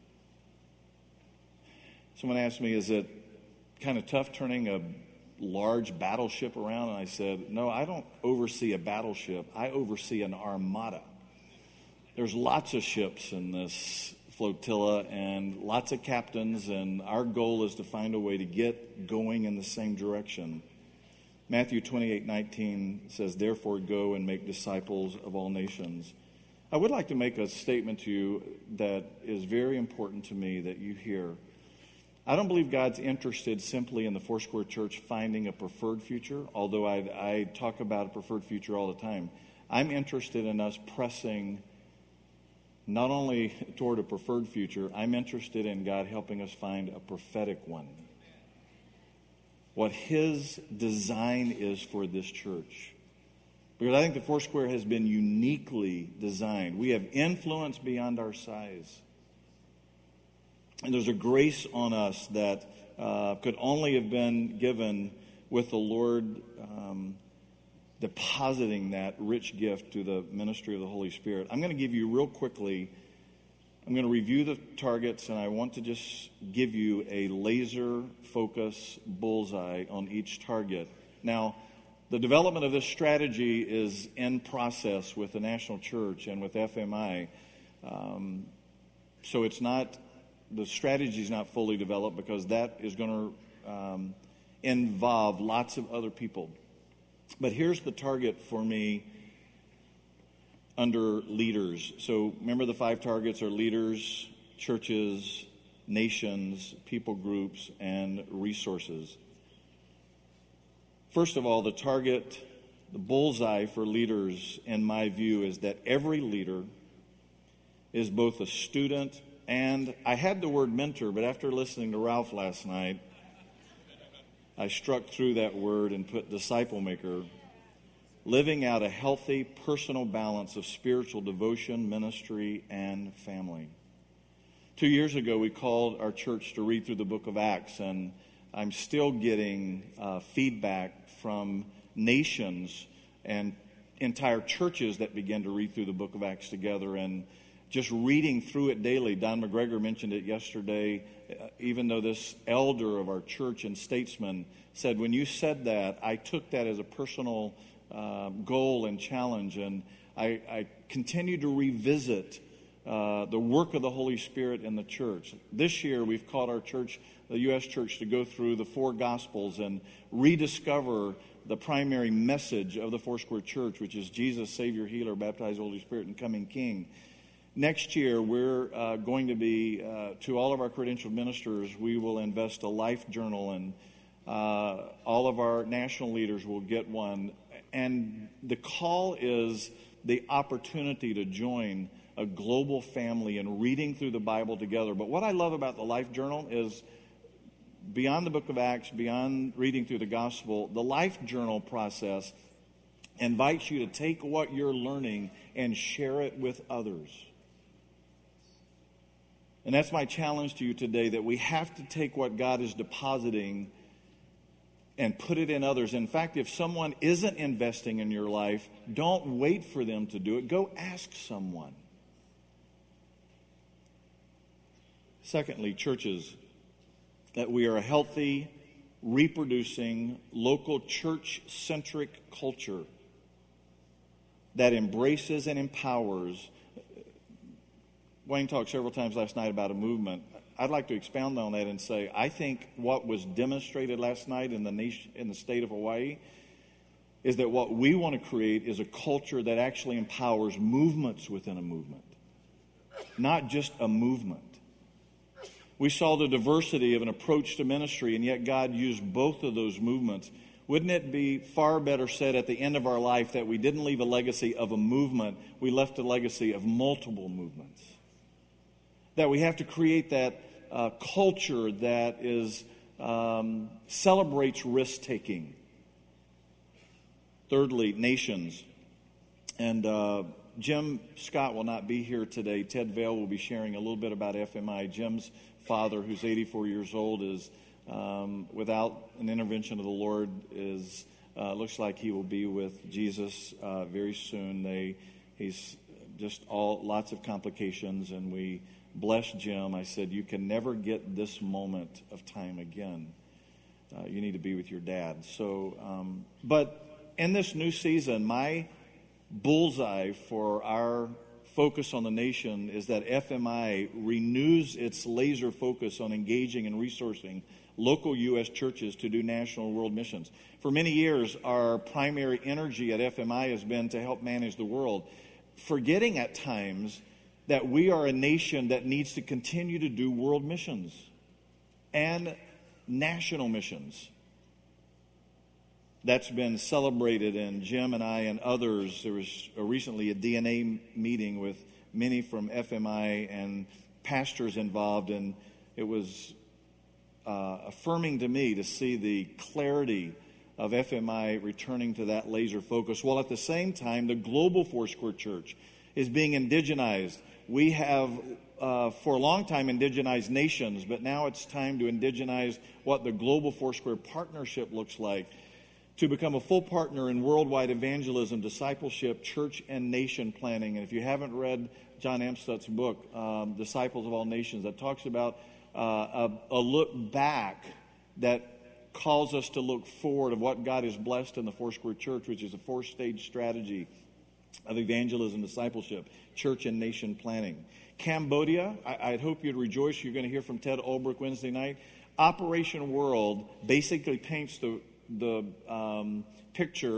Someone asked me, is it kind of tough turning a large battleship around? And I said, no, I don't oversee a battleship. I oversee an armada. There's lots of ships in this flotilla and lots of captains, and our goal is to find a way to get going in the same direction. Matthew 28:19 says, therefore go and make disciples of all nations. I would like to make a statement to you that is very important to me that you hear. I don't believe God's interested simply in the Foursquare Church finding a preferred future, although I talk about a preferred future all the time. I'm interested in us pressing not only toward a preferred future, I'm interested in God helping us find a prophetic one. What His design is for this church. Because I think the Foursquare has been uniquely designed. We have influence beyond our size. And there's a grace on us that could only have been given with the Lord depositing that rich gift to the ministry of the Holy Spirit. I'm going to give you real quickly, I'm going to review the targets, and I want to just give you a laser focus bullseye on each target. Now, the development of this strategy is in process with the National Church and with FMI. So it's not, the strategy is not fully developed because that is going to involve lots of other people. But here's the target for me under leaders. So remember the 5 targets are leaders, churches, nations, people groups, and resources. First of all, the bullseye for leaders, in my view, is that every leader is both a student and, I had the word mentor, but after listening to Ralph last night, I struck through that word and put disciple maker, living out a healthy personal balance of spiritual devotion, ministry, and family. 2 years ago, we called our church to read through the book of Acts, and I'm still getting feedback from nations and entire churches that began to read through the book of Acts together, and just reading through it daily. Don McGregor mentioned it yesterday, even though this elder of our church and statesman said, when you said that, I took that as a personal goal and challenge, and I continue to revisit the work of the Holy Spirit in the church. This year, we've called our church, the U.S. church, to go through the 4 Gospels and rediscover the primary message of the Foursquare Church, which is Jesus, Savior, Healer, Baptized Holy Spirit, and Coming King. Next year, we're going to be, to all of our credentialed ministers, we will invest a life journal, and all of our national leaders will get one. And the call is the opportunity to join a global family in reading through the Bible together. But what I love about the life journal is, beyond the book of Acts, beyond reading through the gospel, the life journal process invites you to take what you're learning and share it with others. And that's my challenge to you today, that we have to take what God is depositing and put it in others. In fact, if someone isn't investing in your life, don't wait for them to do it. Go ask someone. Secondly, churches, that we are a healthy, reproducing, local church-centric culture that embraces and empowers. Wayne talked several times last night about a movement. I'd like to expound on that and say, I think what was demonstrated last night in the state of Hawaii is that what we want to create is a culture that actually empowers movements within a movement, not just a movement. We saw the diversity of an approach to ministry, and yet God used both of those movements. Wouldn't it be far better said at the end of our life that we didn't leave a legacy of a movement, we left a legacy of multiple movements? That we have to create that culture that is celebrates risk-taking. Thirdly, nations. And Jim Scott will not be here today. Ted Vail will be sharing a little bit about FMI. Jim's father, who's 84 years old, is without an intervention of the Lord, is looks like he will be with Jesus very soon. He's just lots of complications, and we blessed Jim. I said, you can never get this moment of time again. You need to be with your dad. So, but in this new season, my bullseye for our focus on the nation is that FMI renews its laser focus on engaging and resourcing local U.S. churches to do national and world missions. For many years, our primary energy at FMI has been to help manage the world, forgetting at times that we are a nation that needs to continue to do world missions and national missions. That's been celebrated, and Jim and I and others, there was recently a DNA meeting with many from FMI and pastors involved, and it was affirming to me to see the clarity of FMI returning to that laser focus, while at the same time the global Foursquare Church is being indigenized. We have for a long time indigenized nations, but now it's time to indigenize what the global Foursquare partnership looks like, to become a full partner in worldwide evangelism, discipleship, church, and nation planning. And if you haven't read John Amstut's book, Disciples of All Nations, that talks about a look back that calls us to look forward of what God has blessed in the Foursquare Church, which is a 4-stage strategy of evangelism, discipleship, church, and nation planning. Cambodia, I'd hope you'd rejoice. You're going to hear from Ted Olbrich Wednesday night. Operation World basically paints the picture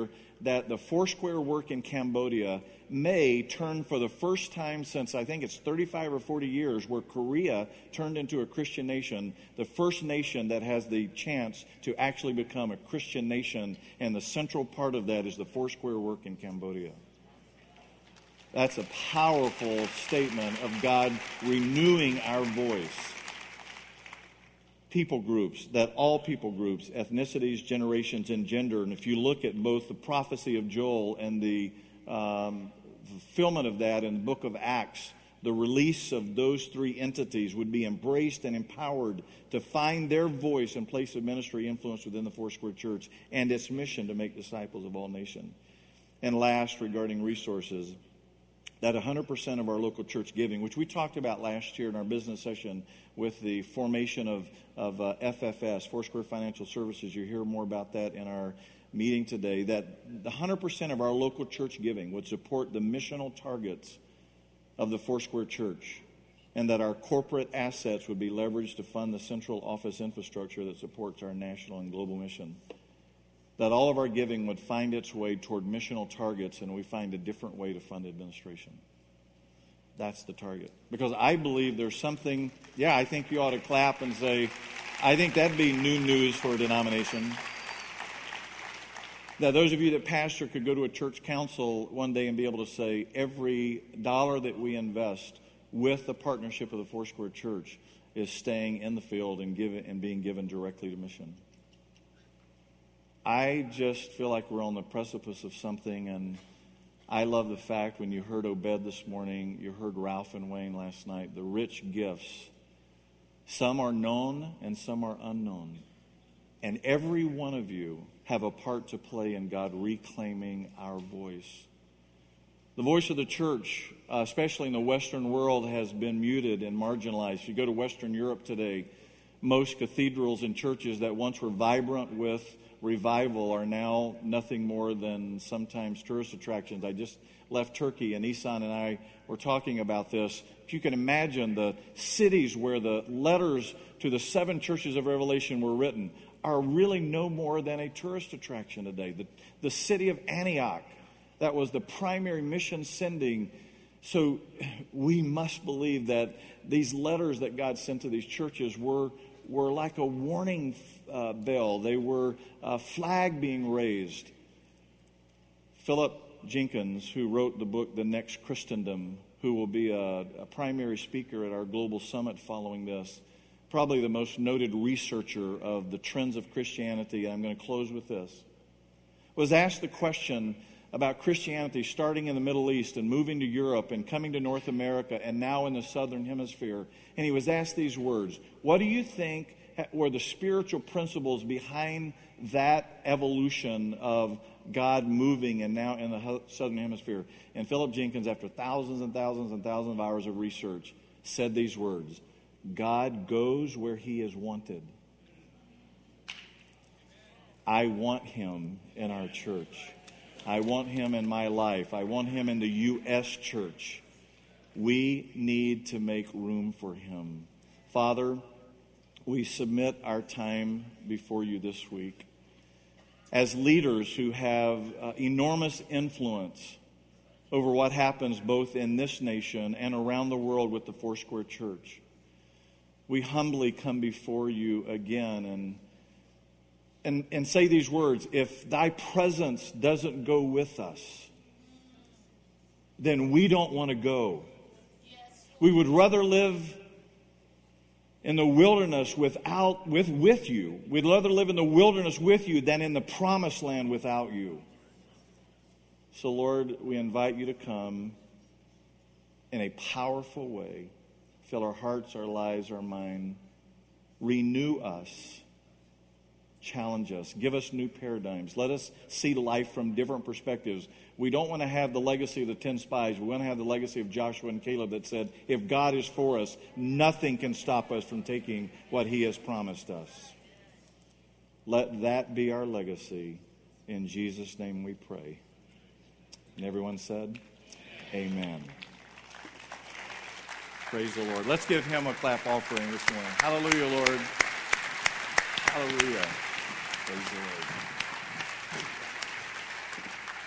that the Foursquare work in Cambodia may turn for the first time since I think it's 35 or 40 years where Korea turned into a Christian nation, the first nation that has the chance to actually become a Christian nation, and the central part of that is the Foursquare work in Cambodia. That's a powerful statement of God renewing our voice. People groups, that all people groups, ethnicities, generations, and gender. And if you look at both the prophecy of Joel and the fulfillment of that in the book of Acts, the release of those three entities would be embraced and empowered to find their voice and place of ministry influence within the Foursquare Church and its mission to make disciples of all nations. And last, regarding resources, that 100% of our local church giving, which we talked about last year in our business session with the formation of FFS, Foursquare Financial Services. You hear more about that in our meeting today, that the 100% of our local church giving would support the missional targets of the Foursquare Church, and that our corporate assets would be leveraged to fund the central office infrastructure that supports our national and global mission. That all of our giving would find its way toward missional targets, and we find a different way to fund administration. That's the target. Because I believe there's something, I think you ought to clap and say, I think that'd be new news for a denomination. That those of you that pastor could go to a church council one day and be able to say, every dollar that we invest with the partnership of the Foursquare Church is staying in the field and being given directly to mission. I just feel like we're on the precipice of something, and I love the fact when you heard Obed this morning, you heard Ralph and Wayne last night, the rich gifts. Some are known and some are unknown. And every one of you have a part to play in God reclaiming our voice. The voice of the church, especially in the Western world, has been muted and marginalized. If you go to Western Europe today, most cathedrals and churches that once were vibrant with revival are now nothing more than sometimes tourist attractions. I just left Turkey, and Isan and I were talking about this. If you can imagine the cities where the letters to the 7 churches of Revelation were written are really no more than a tourist attraction today. The city of Antioch, that was the primary mission sending. So we must believe that these letters that God sent to these churches were like a warning bell. They were a flag being raised. Philip Jenkins, who wrote the book The Next Christendom, who will be a primary speaker at our global summit following this, probably the most noted researcher of the trends of Christianity, and I'm going to close with this, was asked the question about Christianity starting in the Middle East and moving to Europe and coming to North America and now in the Southern Hemisphere. And he was asked these words: what do you think were the spiritual principles behind that evolution of God moving and now in the Southern Hemisphere? And Philip Jenkins, after thousands and thousands and thousands of hours of research, said these words: God goes where he is wanted. I want him in our church. I want him in my life. I want him in the U.S. church. We need to make room for him. Father, we submit our time before you this week. As leaders who have enormous influence over what happens both in this nation and around the world with the Foursquare Church, we humbly come before you again and say these words: if thy presence doesn't go with us, then we don't want to go. We would rather live in the wilderness with you. We'd rather live in the wilderness with you than in the promised land without you. So, Lord, we invite you to come in a powerful way. Fill our hearts, our lives, our mind. Renew us. Challenge us. Give us new paradigms. Let us see life from different perspectives. We don't want to have the legacy of the 10 spies. We want to have the legacy of Joshua and Caleb that said, if God is for us, nothing can stop us from taking what he has promised us. Let that be our legacy. In Jesus' name we pray. And everyone said, amen. Praise the Lord. Let's give him a clap offering this morning. Hallelujah, Lord. Hallelujah. Praise the Lord.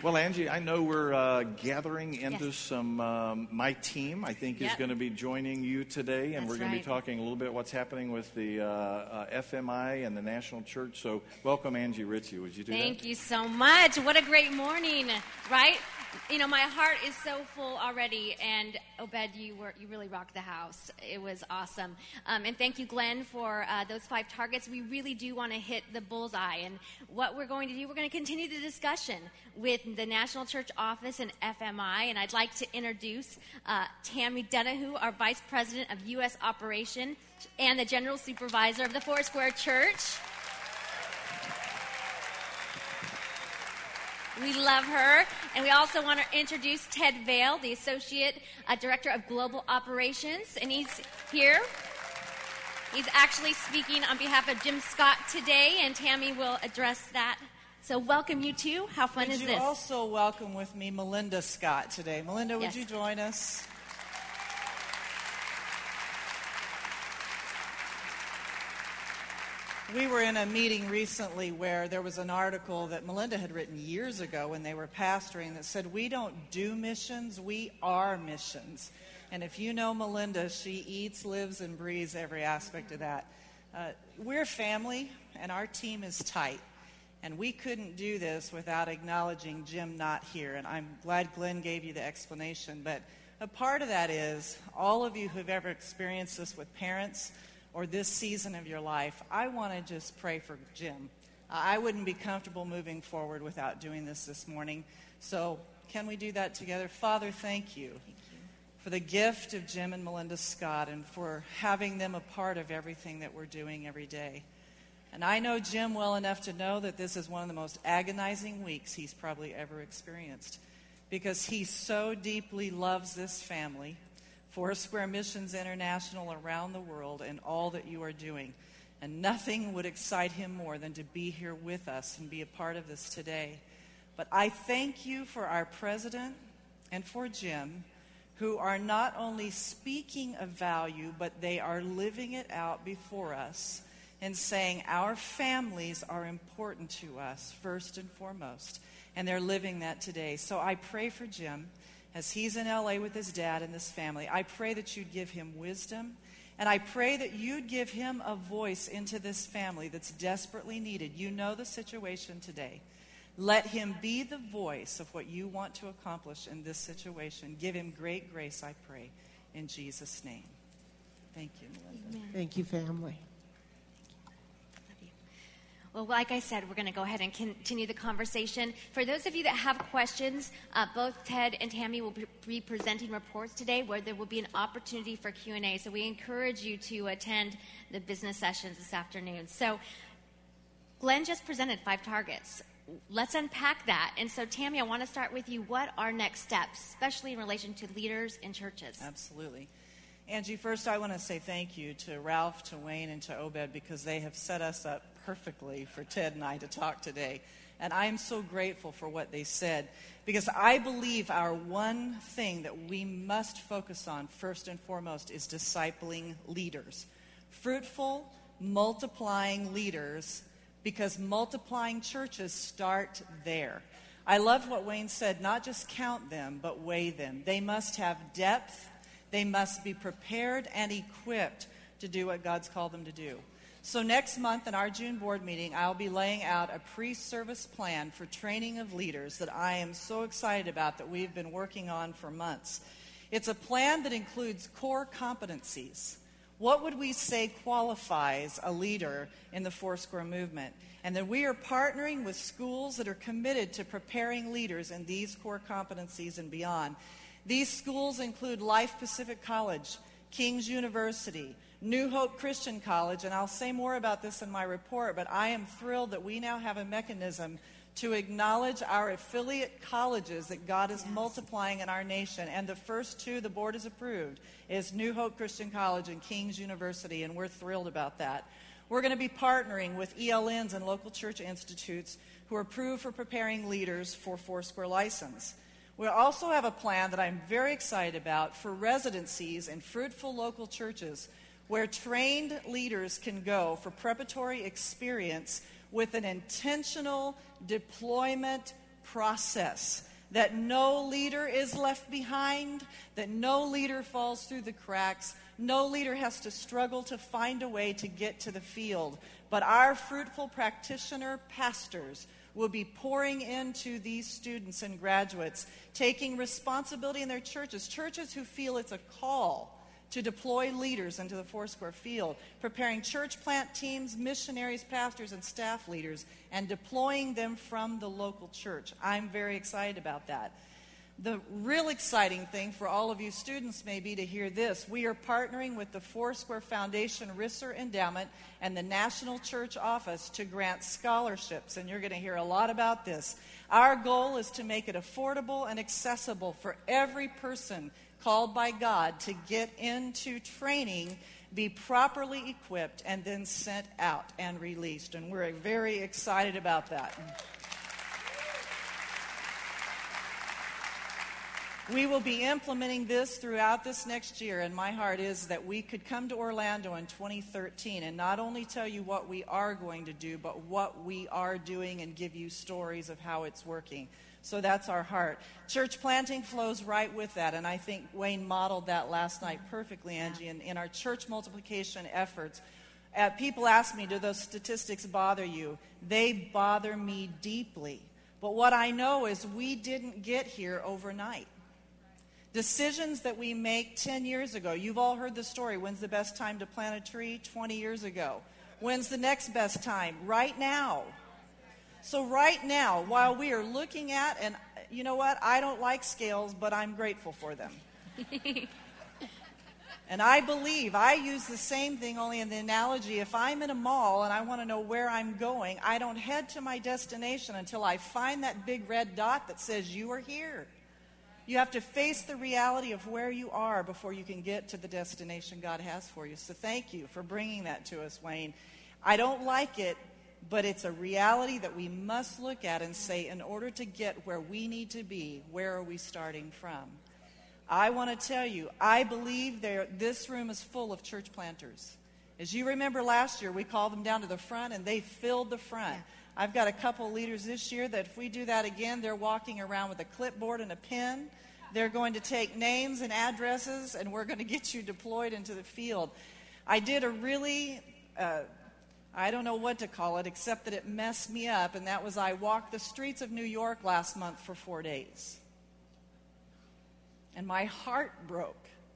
Well, Angie, I know we're gathering into some, my team, I think, is going to be joining you today, and we're going to be talking a little bit what's happening with the FMI and the National Church. So welcome, Angie Ritchie. Would you do that? Thank you so much. What a great morning, right? You know, my heart is so full already, and Obed, you really rocked the house. It was awesome. And thank you, Glenn, for those 5 targets. We really do want to hit the bullseye. And what we're going to do, we're going to continue the discussion with the National Church Office and FMI. And I'd like to introduce Tammy Denahue, our Vice President of U.S. Operation and the General Supervisor of the Foursquare Church. We love her. And we also want to introduce Ted Vail, the Associate Director of Global Operations. And he's here. He's actually speaking on behalf of Jim Scott today, and Tammy will address that. So welcome, you two. How fun is this? Would you also welcome with me Melinda Scott today? Melinda, would you join us? We were in a meeting recently where there was an article that Melinda had written years ago when they were pastoring that said, we don't do missions, we are missions. And if you know Melinda, she eats, lives, and breathes every aspect of that. We're family, and our team is tight. And we couldn't do this without acknowledging Jim not here. And I'm glad Glenn gave you the explanation. But a part of that is all of you who've ever experienced this with parents or this season of your life, I want to just pray for Jim. I wouldn't be comfortable moving forward without doing this morning. So can we do that together? Father, thank you for the gift of Jim and Melinda Scott and for having them a part of everything that we're doing every day. And I know Jim well enough to know that this is one of the most agonizing weeks he's probably ever experienced because he so deeply loves this family, Foursquare Missions International around the world, and all that you are doing. And nothing would excite him more than to be here with us and be a part of this today. But I thank you for our president and for Jim, who are not only speaking of value, but they are living it out before us and saying our families are important to us first and foremost. And they're living that today. So I pray for Jim as he's in L.A. with his dad and this family. I pray that you'd give him wisdom. And I pray that you'd give him a voice into this family that's desperately needed. You know the situation today. Let him be the voice of what you want to accomplish in this situation. Give him great grace, I pray, in Jesus' name. Thank you, Melinda. Amen. Thank you, family. Well, like I said, we're going to go ahead and continue the conversation. For those of you that have questions, both Ted and Tammy will be presenting reports today where there will be an opportunity for Q&A. So we encourage you to attend the business sessions this afternoon. So Glenn just presented 5 targets. Let's unpack that. And so, Tammy, I want to start with you. What are next steps, especially in relation to leaders in churches? Absolutely. Angie, first I want to say thank you to Ralph, to Wayne, and to Obed because they have set us up perfectly for Ted and I to talk today. And I'm so grateful for what they said because I believe our one thing that we must focus on first and foremost is discipling leaders. Fruitful, multiplying leaders, because multiplying churches start there. I loved what Wayne said, not just count them, but weigh them. They must have depth. They must be prepared and equipped to do what God's called them to do. So next month in our June board meeting, I'll be laying out a pre-service plan for training of leaders that I am so excited about that we've been working on for months. It's a plan that includes core competencies. What would we say qualifies a leader in the Foursquare movement? And then we are partnering with schools that are committed to preparing leaders in these core competencies and beyond. These schools include Life Pacific College, King's University, New Hope Christian College, and I'll say more about this in my report, but I am thrilled that we now have a mechanism to acknowledge our affiliate colleges that God is multiplying in our nation. And the first 2 the board has approved is New Hope Christian College and King's University, and we're thrilled about that. We're going to be partnering with ELNs and local church institutes who are approved for preparing leaders for Foursquare license. We also have a plan that I'm very excited about for residencies in fruitful local churches where trained leaders can go for preparatory experience with an intentional deployment process, that no leader is left behind, that no leader falls through the cracks, no leader has to struggle to find a way to get to the field. But our fruitful practitioner pastors will be pouring into these students and graduates, taking responsibility in their churches who feel it's a call to deploy leaders into the Foursquare field, preparing church plant teams, missionaries, pastors, and staff leaders, and deploying them from the local church. I'm very excited about that. The real exciting thing for all of you students may be to hear this. We are partnering with the Foursquare Foundation Risser Endowment and the National Church Office to grant scholarships, and you're going to hear a lot about this. Our goal is to make it affordable and accessible for every person called by God to get into training, be properly equipped, and then sent out and released. And we're very excited about that. We will be implementing this throughout this next year, and my heart is that we could come to Orlando in 2013 and not only tell you what we are going to do, but what we are doing and give you stories of how it's working. So that's our heart. Church planting flows right with that, and I think Wayne modeled that last night perfectly, Angie, in our church multiplication efforts. People ask me, do those statistics bother you? They bother me deeply. But what I know is we didn't get here overnight. Decisions that we make 10 years ago. You've all heard the story. When's the best time to plant a tree? 20 years ago. When's the next best time? Right now. So right now, while we are looking at, and you know what? I don't like scales, but I'm grateful for them. And I believe, I use the same thing, only in the analogy, if I'm in a mall and I want to know where I'm going, I don't head to my destination until I find that big red dot that says you are here. You have to face the reality of where you are before you can get to the destination God has for you. So thank you for bringing that to us, Wayne. I don't like it, but it's a reality that we must look at and say, in order to get where we need to be, where are we starting from? I want to tell you, I believe this room is full of church planters. As you remember last year, we called them down to the front, and they filled the front. Yeah. I've got a couple leaders this year that if we do that again, they're walking around with a clipboard and a pen. They're going to take names and addresses, and we're going to get you deployed into the field. I did a really, I don't know what to call it, except that it messed me up, and that was I walked the streets of New York last month for 4 days. And my heart broke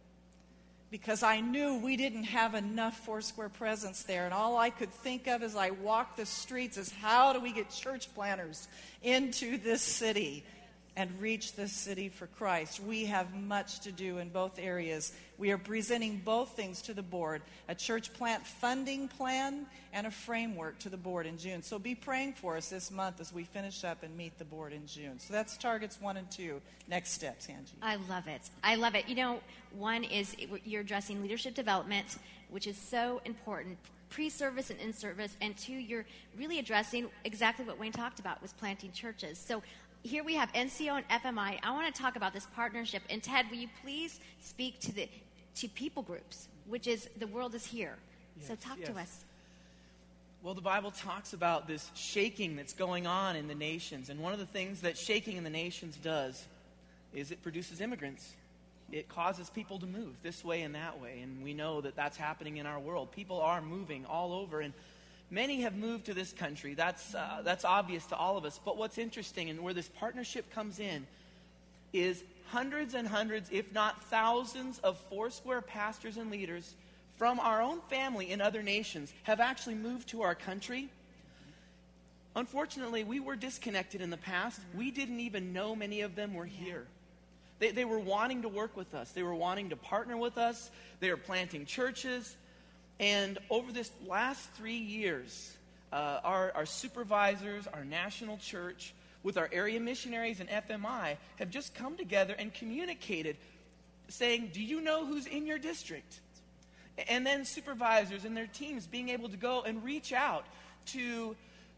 because I knew we didn't have enough Foursquare presence there. And all I could think of as I walked the streets is how do we get church planters into this city and reach this city for Christ? We have much to do in both areas. We are presenting both things to the board, a church plant funding plan and a framework to the board in June. So be praying for us this month as we finish up and meet the board in June. So that's targets 1 and 2. Next steps, Angie. I love it. I love it. You know, one is you're addressing leadership development, which is so important, pre-service and in-service. And 2, you're really addressing exactly what Wayne talked about, was planting churches. So here we have NCO and FMI. I want to talk about this partnership. And Ted, will you please speak to people groups, which is the world is here. Yes, so talk to us. Well, the Bible talks about this shaking that's going on in the nations. And one of the things that shaking in the nations does is it produces immigrants. It causes people to move this way and that way. And we know that that's happening in our world. People are moving all over. And many have moved to this country. That's obvious to all of us. But what's interesting and where this partnership comes in is hundreds and hundreds, if not thousands, of Foursquare pastors and leaders from our own family in other nations have actually moved to our country. Unfortunately, we were disconnected in the past. We didn't even know many of them were here. They were wanting to work with us. They were wanting to partner with us. They were planting churches. And over this last 3 years, our supervisors, our national church, with our area missionaries and FMI, have just come together and communicated, saying, do you know who's in your district? And then supervisors and their teams being able to go and reach out to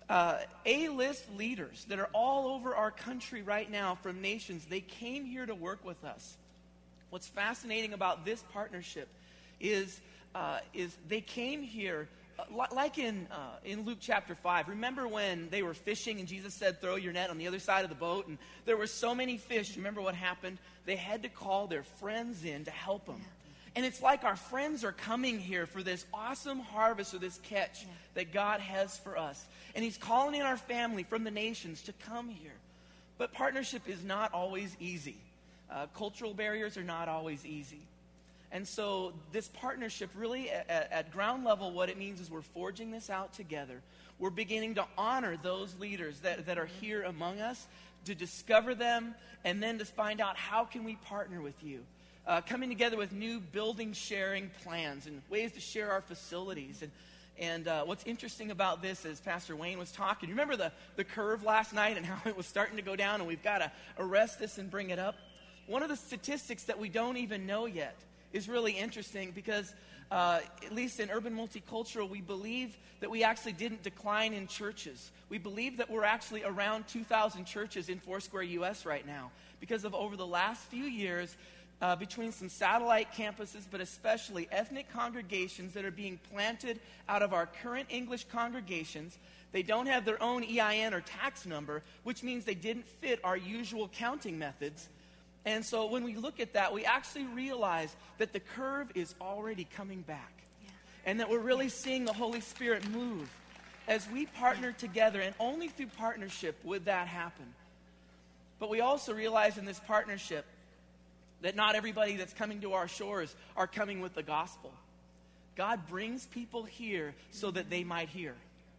A-list leaders that are all over our country right now from nations. They came here to work with us. What's fascinating about this partnership is they came here Like in Luke chapter 5, remember when they were fishing and Jesus said, throw your net on the other side of the boat, and there were so many fish. Remember what happened? They had to call their friends in to help them. And it's like our friends are coming here for this awesome harvest or this catch that God has for us. And he's calling in our family from the nations to come here. But partnership is not always easy. Cultural barriers are not always easy. And so this partnership really at ground level, what it means is we're forging this out together. We're beginning to honor those leaders that are here among us, to discover them, and then to find out how can we partner with you. Coming together with new building sharing plans and ways to share our facilities. And what's interesting about this is Pastor Wayne was talking. You remember the curve last night and how it was starting to go down, and we've got to arrest this and bring it up? One of the statistics that we don't even know yet is really interesting because, at least in Urban Multicultural, we believe that we actually didn't decline in churches. We believe that we're actually around 2,000 churches in Foursquare, U.S. right now because of over the last few years, between some satellite campuses, but especially ethnic congregations that are being planted out of our current English congregations. They don't have their own EIN or tax number, which means they didn't fit our usual counting methods. And so when we look at that, we actually realize that the curve is already coming back. And that we're really seeing the Holy Spirit move as we partner together, and only through partnership would that happen. But we also realize in this partnership that not everybody that's coming to our shores are coming with the gospel. God brings people here so that they might hear.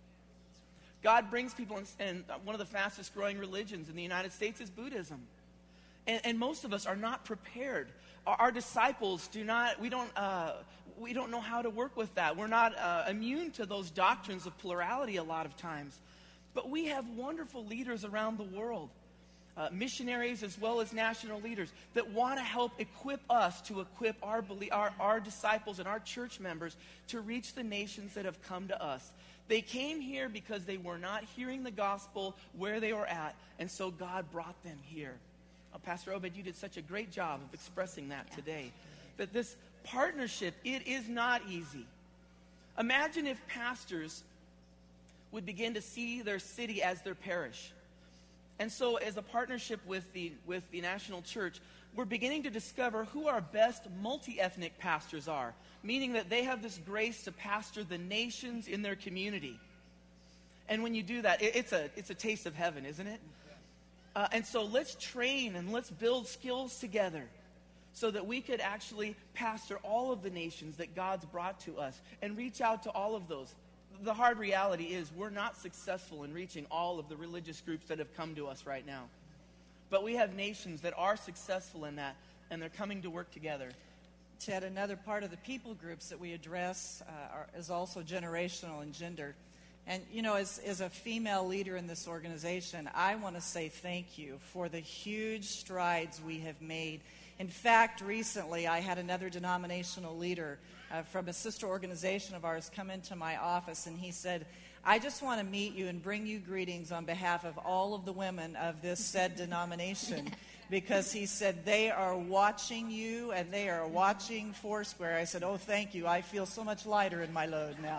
God brings people, and one of the fastest growing religions in the United States is Buddhism. And most of us are not prepared. Our disciples we don't know how to work with that. We're not immune to those doctrines of plurality a lot of times. But we have wonderful leaders around the world. Missionaries as well as national leaders that want to help equip us to equip our disciples and our church members to reach the nations that have come to us. They came here because they were not hearing the gospel where they were at, and so God brought them here. Pastor Obed, you did such a great job of expressing that today. That this partnership, it is not easy. Imagine if pastors would begin to see their city as their parish. And so as a partnership with the National Church, we're beginning to discover who our best multi-ethnic pastors are, meaning that they have this grace to pastor the nations in their community. And when you do that, it's a taste of heaven, isn't it? And so let's train and let's build skills together so that we could actually pastor all of the nations that God's brought to us and reach out to all of those. The hard reality is we're not successful in reaching all of the religious groups that have come to us right now. But we have nations that are successful in that, and they're coming to work together. Ted, another part of the people groups that we address is also generational and gender. And, you know, as a female leader in this organization, I want to say thank you for the huge strides we have made. In fact, recently I had another denominational leader from a sister organization of ours come into my office, and he said, I just want to meet you and bring you greetings on behalf of all of the women of this said denomination, because he said they are watching you and they are watching Foursquare. I said, oh, thank you. I feel so much lighter in my load now.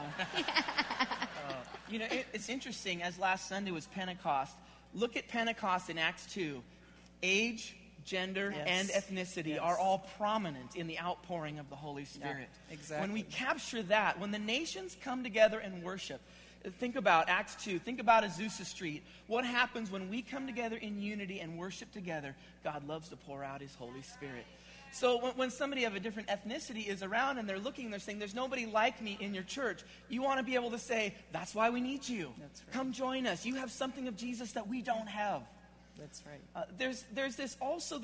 You know, it's interesting, as last Sunday was Pentecost, look at Pentecost in Acts 2. Age, gender, and ethnicity are all prominent in the outpouring of the Holy Spirit. Yeah, exactly. When we capture that, when the nations come together and worship, think about Acts 2, think about Azusa Street. What happens when we come together in unity and worship together? God loves to pour out His Holy Spirit. So when somebody of a different ethnicity is around and they're looking, they're saying, there's nobody like me in your church, you want to be able to say, that's why we need you. That's right. Come join us. You have something of Jesus that we don't have. That's right. There's this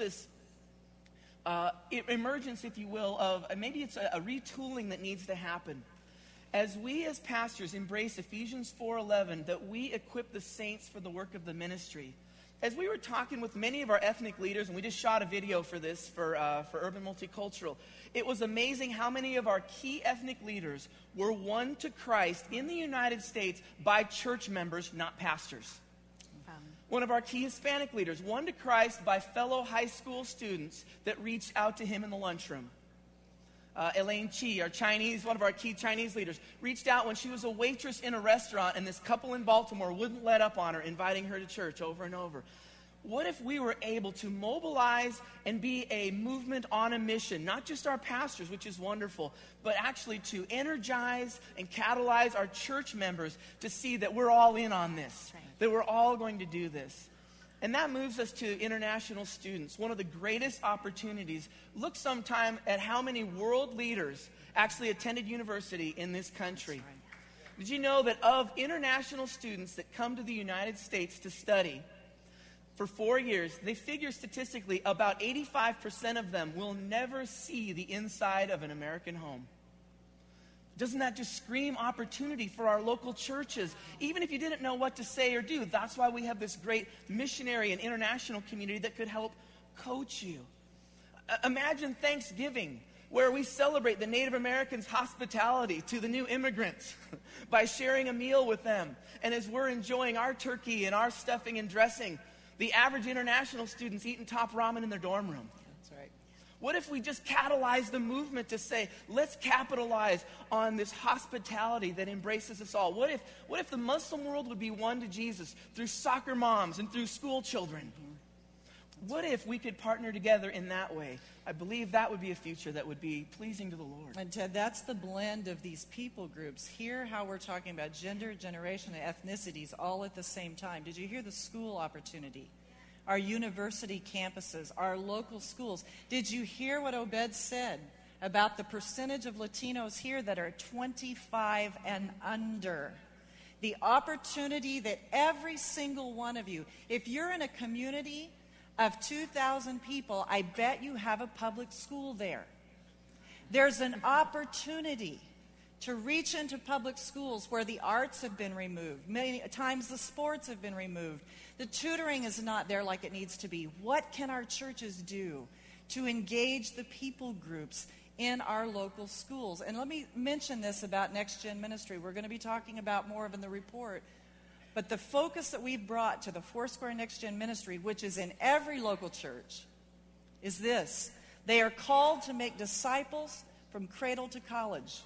emergence, if you will, of maybe it's a retooling that needs to happen. As we as pastors embrace Ephesians 4:11, that we equip the saints for the work of the ministry. As we were talking with many of our ethnic leaders, and we just shot a video for this for Urban Multicultural, it was amazing how many of our key ethnic leaders were won to Christ in the United States by church members, not pastors. One of our key Hispanic leaders won to Christ by fellow high school students that reached out to him in the lunchroom. Elaine Chi, one of our key Chinese leaders, reached out when she was a waitress in a restaurant, and this couple in Baltimore wouldn't let up on her, inviting her to church over and over. What if we were able to mobilize and be a movement on a mission, not just our pastors, which is wonderful, but actually to energize and catalyze our church members to see that we're all in on this, that we're all going to do this. And that moves us to international students. One of the greatest opportunities. Look sometime at how many world leaders actually attended university in this country. Did you know that of international students that come to the United States to study for 4 years, they figure statistically about 85% of them will never see the inside of an American home? Doesn't that just scream opportunity for our local churches? Even if you didn't know what to say or do, that's why we have this great missionary and international community that could help coach you. Imagine Thanksgiving, where we celebrate the Native Americans' hospitality to the new immigrants by sharing a meal with them. And as we're enjoying our turkey and our stuffing and dressing, the average international student's eating top ramen in their dorm room. That's right. What if we just catalyze the movement to say, let's capitalize on this hospitality that embraces us all? What if the Muslim world would be won to Jesus through soccer moms and through school children? What if we could partner together in that way? I believe that would be a future that would be pleasing to the Lord. And Ted, that's the blend of these people groups. Hear how we're talking about gender, generation, and ethnicities all at the same time. Did you hear the school opportunity? Our university campuses, our local schools. Did you hear what Obed said about the percentage of Latinos here that are 25 and under? The opportunity that every single one of you, if you're in a community of 2,000 people, I bet you have a public school there. There's an opportunity to reach into public schools where the arts have been removed. Many times the sports have been removed. The tutoring is not there like it needs to be. What can our churches do to engage the people groups in our local schools? And let me mention this about Next Gen Ministry. We're going to be talking about more of in the report. But the focus that we've brought to the Foursquare Next Gen Ministry, which is in every local church, is this. They are called to make disciples from cradle to college.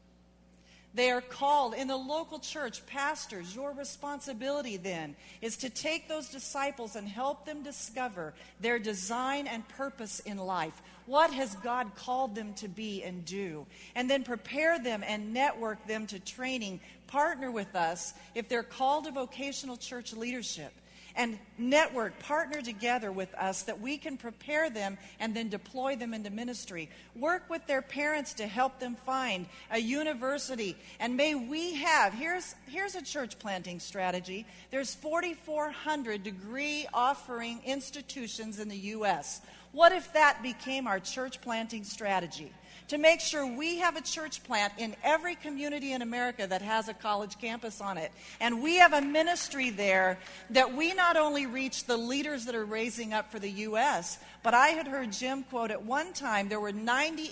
They are called in the local church, pastors, your responsibility then is to take those disciples and help them discover their design and purpose in life. What has God called them to be and do? And then prepare them and network them to training. Partner with us if they're called to vocational church leadership. And network, partner together with us that we can prepare them and then deploy them into ministry. Work with their parents to help them find a university. And may we have, here's a church planting strategy. There's 4,400 degree offering institutions in the U.S. What if that became our church planting strategy? To make sure we have a church plant in every community in America that has a college campus on it. And we have a ministry there that we not only reach the leaders that are raising up for the U.S., but I had heard Jim quote at one time there were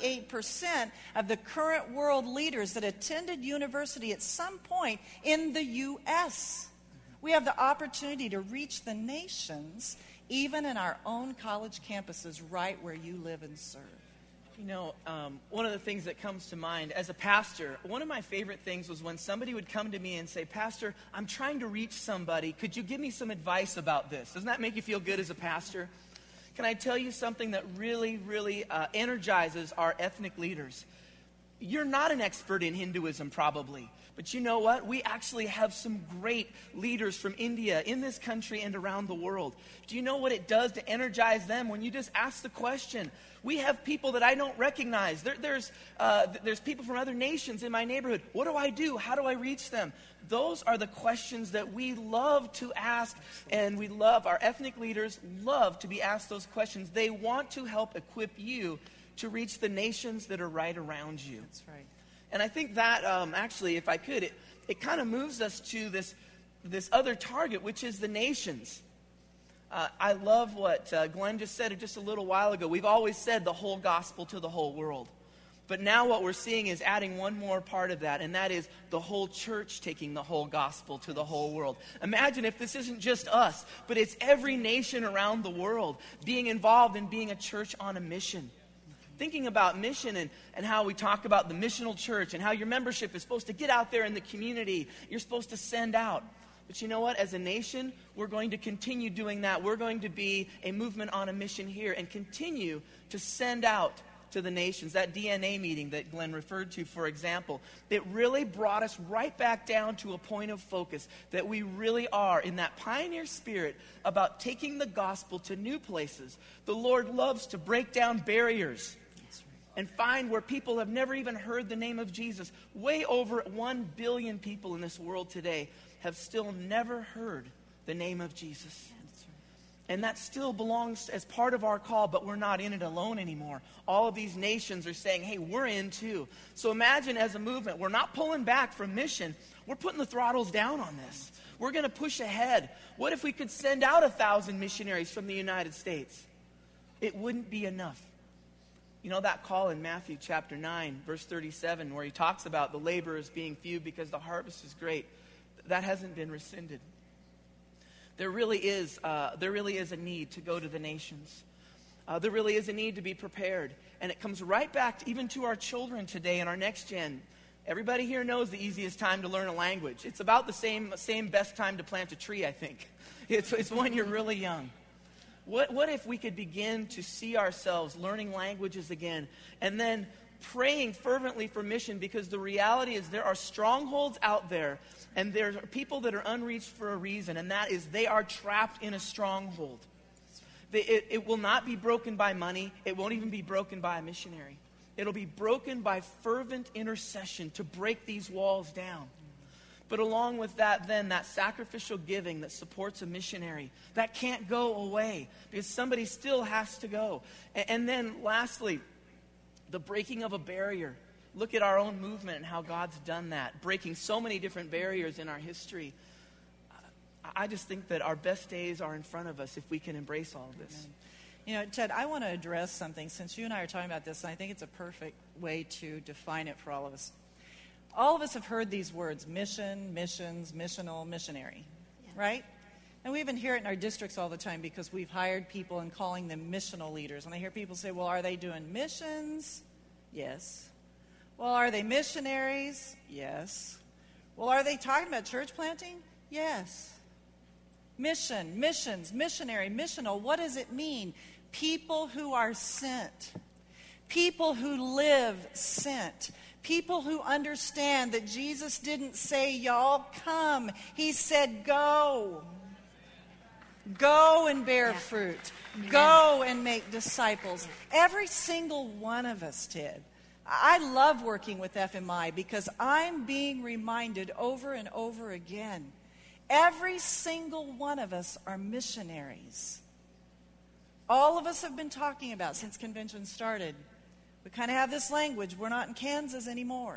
98% of the current world leaders that attended university at some point in the U.S. We have the opportunity to reach the nations, even in our own college campuses, right where you live and serve. You know, one of the things that comes to mind as a pastor, one of my favorite things was when somebody would come to me and say, Pastor, I'm trying to reach somebody. Could you give me some advice about this? Doesn't that make you feel good as a pastor? Can I tell you something that really, really energizes our ethnic leaders? You're not an expert in Hinduism, probably. But you know what? We actually have some great leaders from India in this country and around the world. Do you know what it does to energize them when you just ask the question? We have people that I don't recognize. There's people from other nations in my neighborhood. What do I do? How do I reach them? Those are the questions that we love to ask, and we love, our ethnic leaders love to be asked those questions. They want to help equip you to reach the nations that are right around you. That's right. And I think that, actually, if I could, it kind of moves us to this other target, which is the nations. I love what Glenn just said just a little while ago. We've always said the whole gospel to the whole world. But now what we're seeing is adding one more part of that, and that is the whole church taking the whole gospel to the whole world. Imagine if this isn't just us, but it's every nation around the world being involved in being a church on a mission. thinking about mission and how we talk about the missional church and how your membership is supposed to get out there in the community. You're supposed to send out. But you know what? As a nation, we're going to continue doing that. We're going to be a movement on a mission here and continue to send out to the nations. That DNA meeting that Glenn referred to, for example, it really brought us right back down to a point of focus that we really are in that pioneer spirit about taking the gospel to new places. The Lord loves to break down barriers and find where people have never even heard the name of Jesus. Way over 1 billion people in this world today have still never heard the name of Jesus. And that still belongs as part of our call, but we're not in it alone anymore. All of these nations are saying, hey, we're in too. So imagine as a movement, we're not pulling back from mission. We're putting the throttles down on this. We're going to push ahead. What if we could send out 1,000 missionaries from the United States? It wouldn't be enough. You know that call in Matthew chapter 9, verse 37, where he talks about the laborers being few because the harvest is great. That hasn't been rescinded. There really is a need to go to the nations. There really is a need to be prepared. And it comes right back even to our children today and our next gen. Everybody here knows the easiest time to learn a language. It's about the same best time to plant a tree, I think. It's when you're really young. What if we could begin to see ourselves learning languages again and then praying fervently for mission, because the reality is there are strongholds out there and there are people that are unreached for a reason, and that is they are trapped in a stronghold. It will not be broken by money. It won't even be broken by a missionary. It'll be broken by fervent intercession to break these walls down. But along with that, then, that sacrificial giving that supports a missionary, that can't go away because somebody still has to go. And then lastly, the breaking of a barrier. Look at our own movement and how God's done that, breaking so many different barriers in our history. I just think that our best days are in front of us if we can embrace all of this. You know, Ted, I want to address something since you and I are talking about this, and I think it's a perfect way to define it for all of us. All of us have heard these words, mission, missions, missional, missionary, right? And we even hear it in our districts all the time because we've hired people and calling them missional leaders. And I hear people say, well, are they doing missions? Yes. Well, are they missionaries? Yes. Well, are they talking about church planting? Yes. Mission, missions, missionary, missional, what does it mean? People who are sent. People who live sent. People who understand that Jesus didn't say, y'all come. He said, go. Go and bear fruit. Go and make disciples. Every single one of us, Ted. I love working with FMI because I'm being reminded over and over again. Every single one of us are missionaries. All of us have been talking about since convention started. We kind of have this language. We're not in Kansas anymore.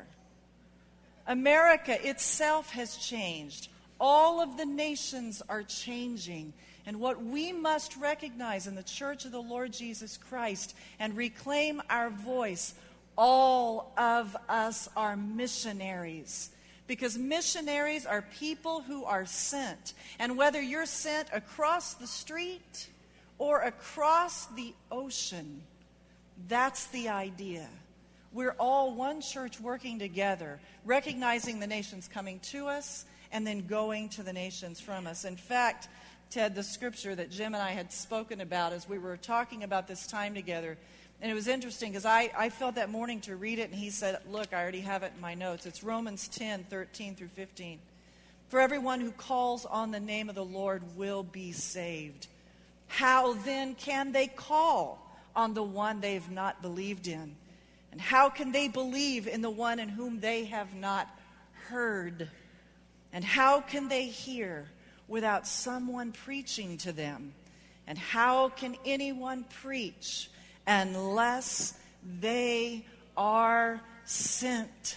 America itself has changed. All of the nations are changing. And what we must recognize in the Church of the Lord Jesus Christ and reclaim our voice, all of us are missionaries. Because missionaries are people who are sent. And whether you're sent across the street or across the ocean, that's the idea. We're all one church working together, recognizing the nations coming to us and then going to the nations from us. In fact, Ted, the scripture that Jim and I had spoken about as we were talking about this time together, and it was interesting because I felt that morning to read it, and he said, look, I already have it in my notes. It's Romans 10, 13 through 15. For everyone who calls on the name of the Lord will be saved. How then can they call on the one they've not believed in? And how can they believe in the one in whom they have not heard? And how can they hear without someone preaching to them? And how can anyone preach unless they are sent?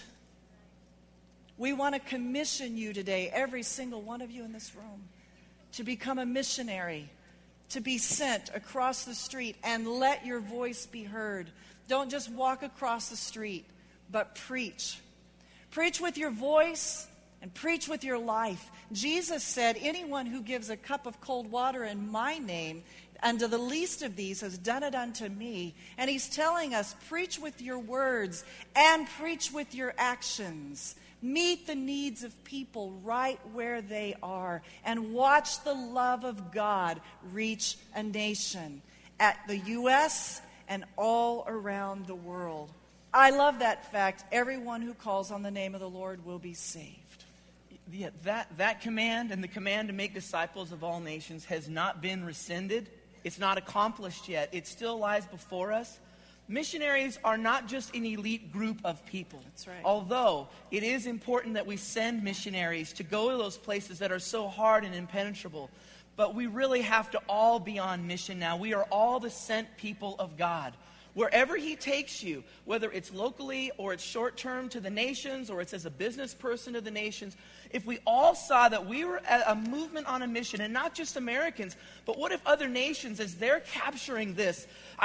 We want to commission you today, every single one of you in this room, to become a missionary, to be sent across the street and let your voice be heard. Don't just walk across the street, but preach. Preach with your voice and preach with your life. Jesus said, anyone who gives a cup of cold water in my name, unto the least of these has done it unto me. And he's telling us, preach with your words and preach with your actions. Meet the needs of people right where they are, and watch the love of God reach a nation at the U.S. and all around the world. I love that fact. Everyone who calls on the name of the Lord will be saved. Yeah, that command and the command to make disciples of all nations has not been rescinded. It's not accomplished yet. It still lies before us. Missionaries are not just an elite group of people. That's right. Although it is important that we send missionaries to go to those places that are so hard and impenetrable. But we really have to all be on mission now. We are all the sent people of God. Wherever he takes you, whether it's locally or it's short-term to the nations or it's as a business person to the nations, if we all saw that we were a movement on a mission, and not just Americans, but what if other nations, as they're capturing this,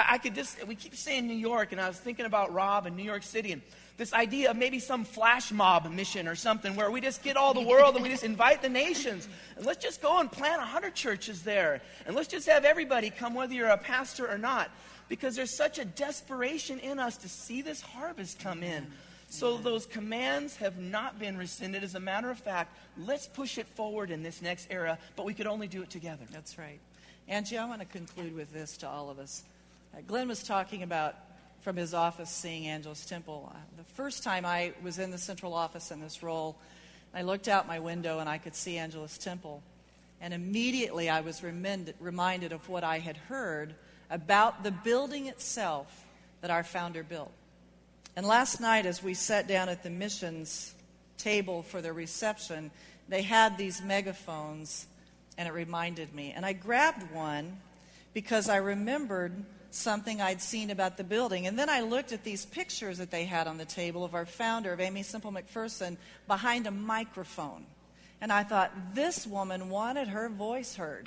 we keep saying New York, and I was thinking about Rob in New York City, and this idea of maybe some flash mob mission or something where we just get all the world and we just invite the nations, and let's just go and plant 100 churches there, and let's just have everybody come, whether you're a pastor or not. Because there's such a desperation in us to see this harvest come in. So those commands have not been rescinded. As a matter of fact, let's push it forward in this next era, but we could only do it together. That's right. Angie, I want to conclude with this to all of us. Glenn was talking about from his office seeing Angelus Temple. The first time I was in the central office in this role, I looked out my window and I could see Angelus Temple. And immediately I was reminded of what I had heard about the building itself that our founder built. And last night, as we sat down at the missions table for the reception, they had these megaphones, and it reminded me. And I grabbed one because I remembered something I'd seen about the building. And then I looked at these pictures that they had on the table of our founder, of Amy Semple McPherson, behind a microphone. And I thought, this woman wanted her voice heard.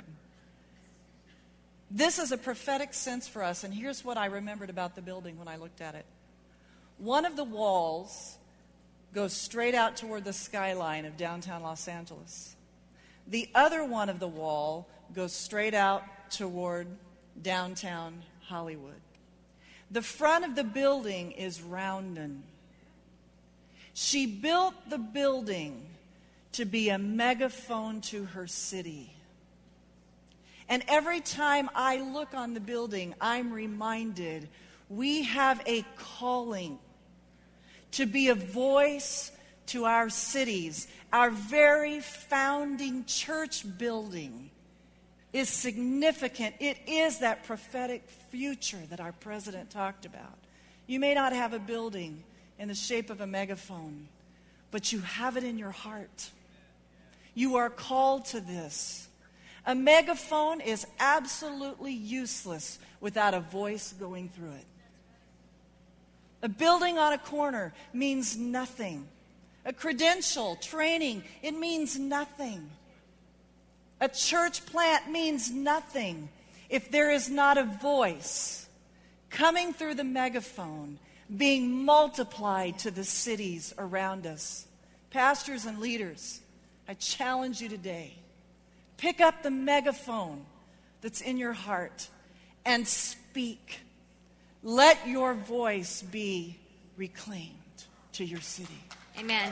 This is a prophetic sense for us, and here's what I remembered about the building when I looked at it. One of the walls goes straight out toward the skyline of downtown Los Angeles. The other one of the wall goes straight out toward downtown Hollywood. The front of the building is rounded. She built the building to be a megaphone to her city. And every time I look on the building, I'm reminded we have a calling to be a voice to our cities. Our very founding church building is significant. It is that prophetic future that our president talked about. You may not have a building in the shape of a megaphone, but you have it in your heart. You are called to this. A megaphone is absolutely useless without a voice going through it. A building on a corner means nothing. A credential, training, it means nothing. A church plant means nothing if there is not a voice coming through the megaphone, being multiplied to the cities around us. Pastors and leaders, I challenge you today. Pick up the megaphone that's in your heart and speak. Let your voice be reclaimed to your city. Amen.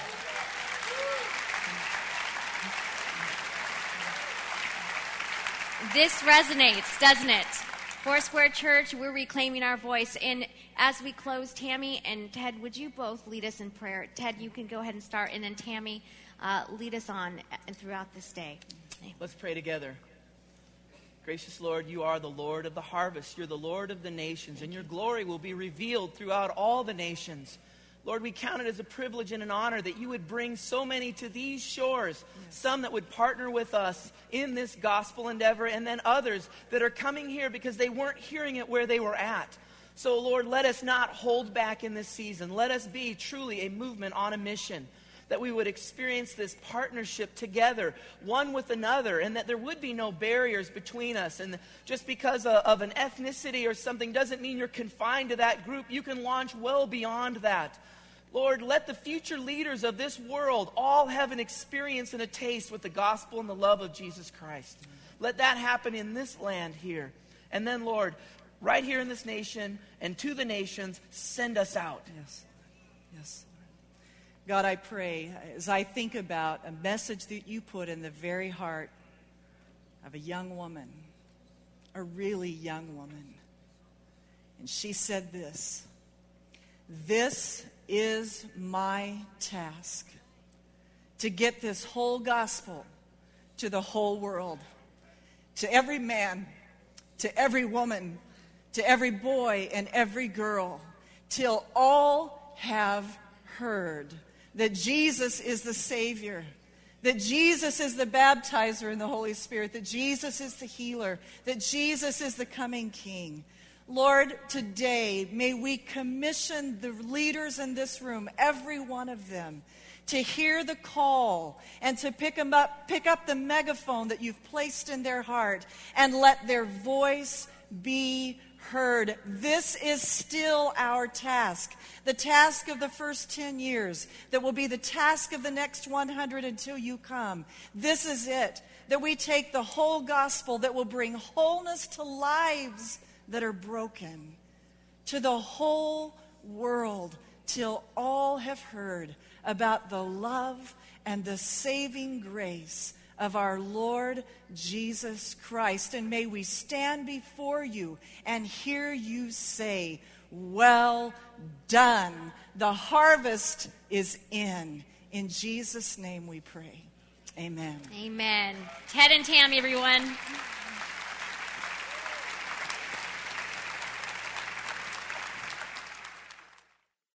This resonates, doesn't it? Foursquare Church, we're reclaiming our voice. And as we close, Tammy and Ted, would you both lead us in prayer? Ted, you can go ahead and start, and then Tammy, lead us on throughout this day. Let's pray together. Gracious Lord, you are the Lord of the harvest. You're the Lord of the nations, and your glory will be revealed throughout all the nations. Lord, we count it as a privilege and an honor that you would bring so many to these shores, some that would partner with us in this gospel endeavor, and then others that are coming here because they weren't hearing it where they were at. So, Lord, let us not hold back in this season. Let us be truly a movement on a mission, that we would experience this partnership together, one with another, and that there would be no barriers between us. And just because of an ethnicity or something doesn't mean you're confined to that group. You can launch well beyond that. Lord, let the future leaders of this world all have an experience and a taste with the gospel and the love of Jesus Christ. Let that happen in this land here. And then, Lord, right here in this nation and to the nations, send us out. Yes. Yes. God, I pray, as I think about a message that you put in the very heart of a young woman, a really young woman. And she said this: "This is my task, to get this whole gospel to the whole world, to every man, to every woman, to every boy and every girl, till all have heard that Jesus is the Savior, that Jesus is the baptizer in the Holy Spirit, that Jesus is the healer, that Jesus is the coming King." Lord, today may we commission the leaders in this room, every one of them, to hear the call and to pick up the megaphone that you've placed in their heart and let their voice be heard. This is still our task, the task of the first 10 years, that will be the task of the next 100 until you come. This is it, that we take the whole gospel that will bring wholeness to lives that are broken, to the whole world, till all have heard about the love and the saving grace of our Lord Jesus Christ. And may we stand before you and hear you say, "Well done. The harvest is in." In Jesus' name we pray. Amen. Amen. Ted and Tammy, everyone.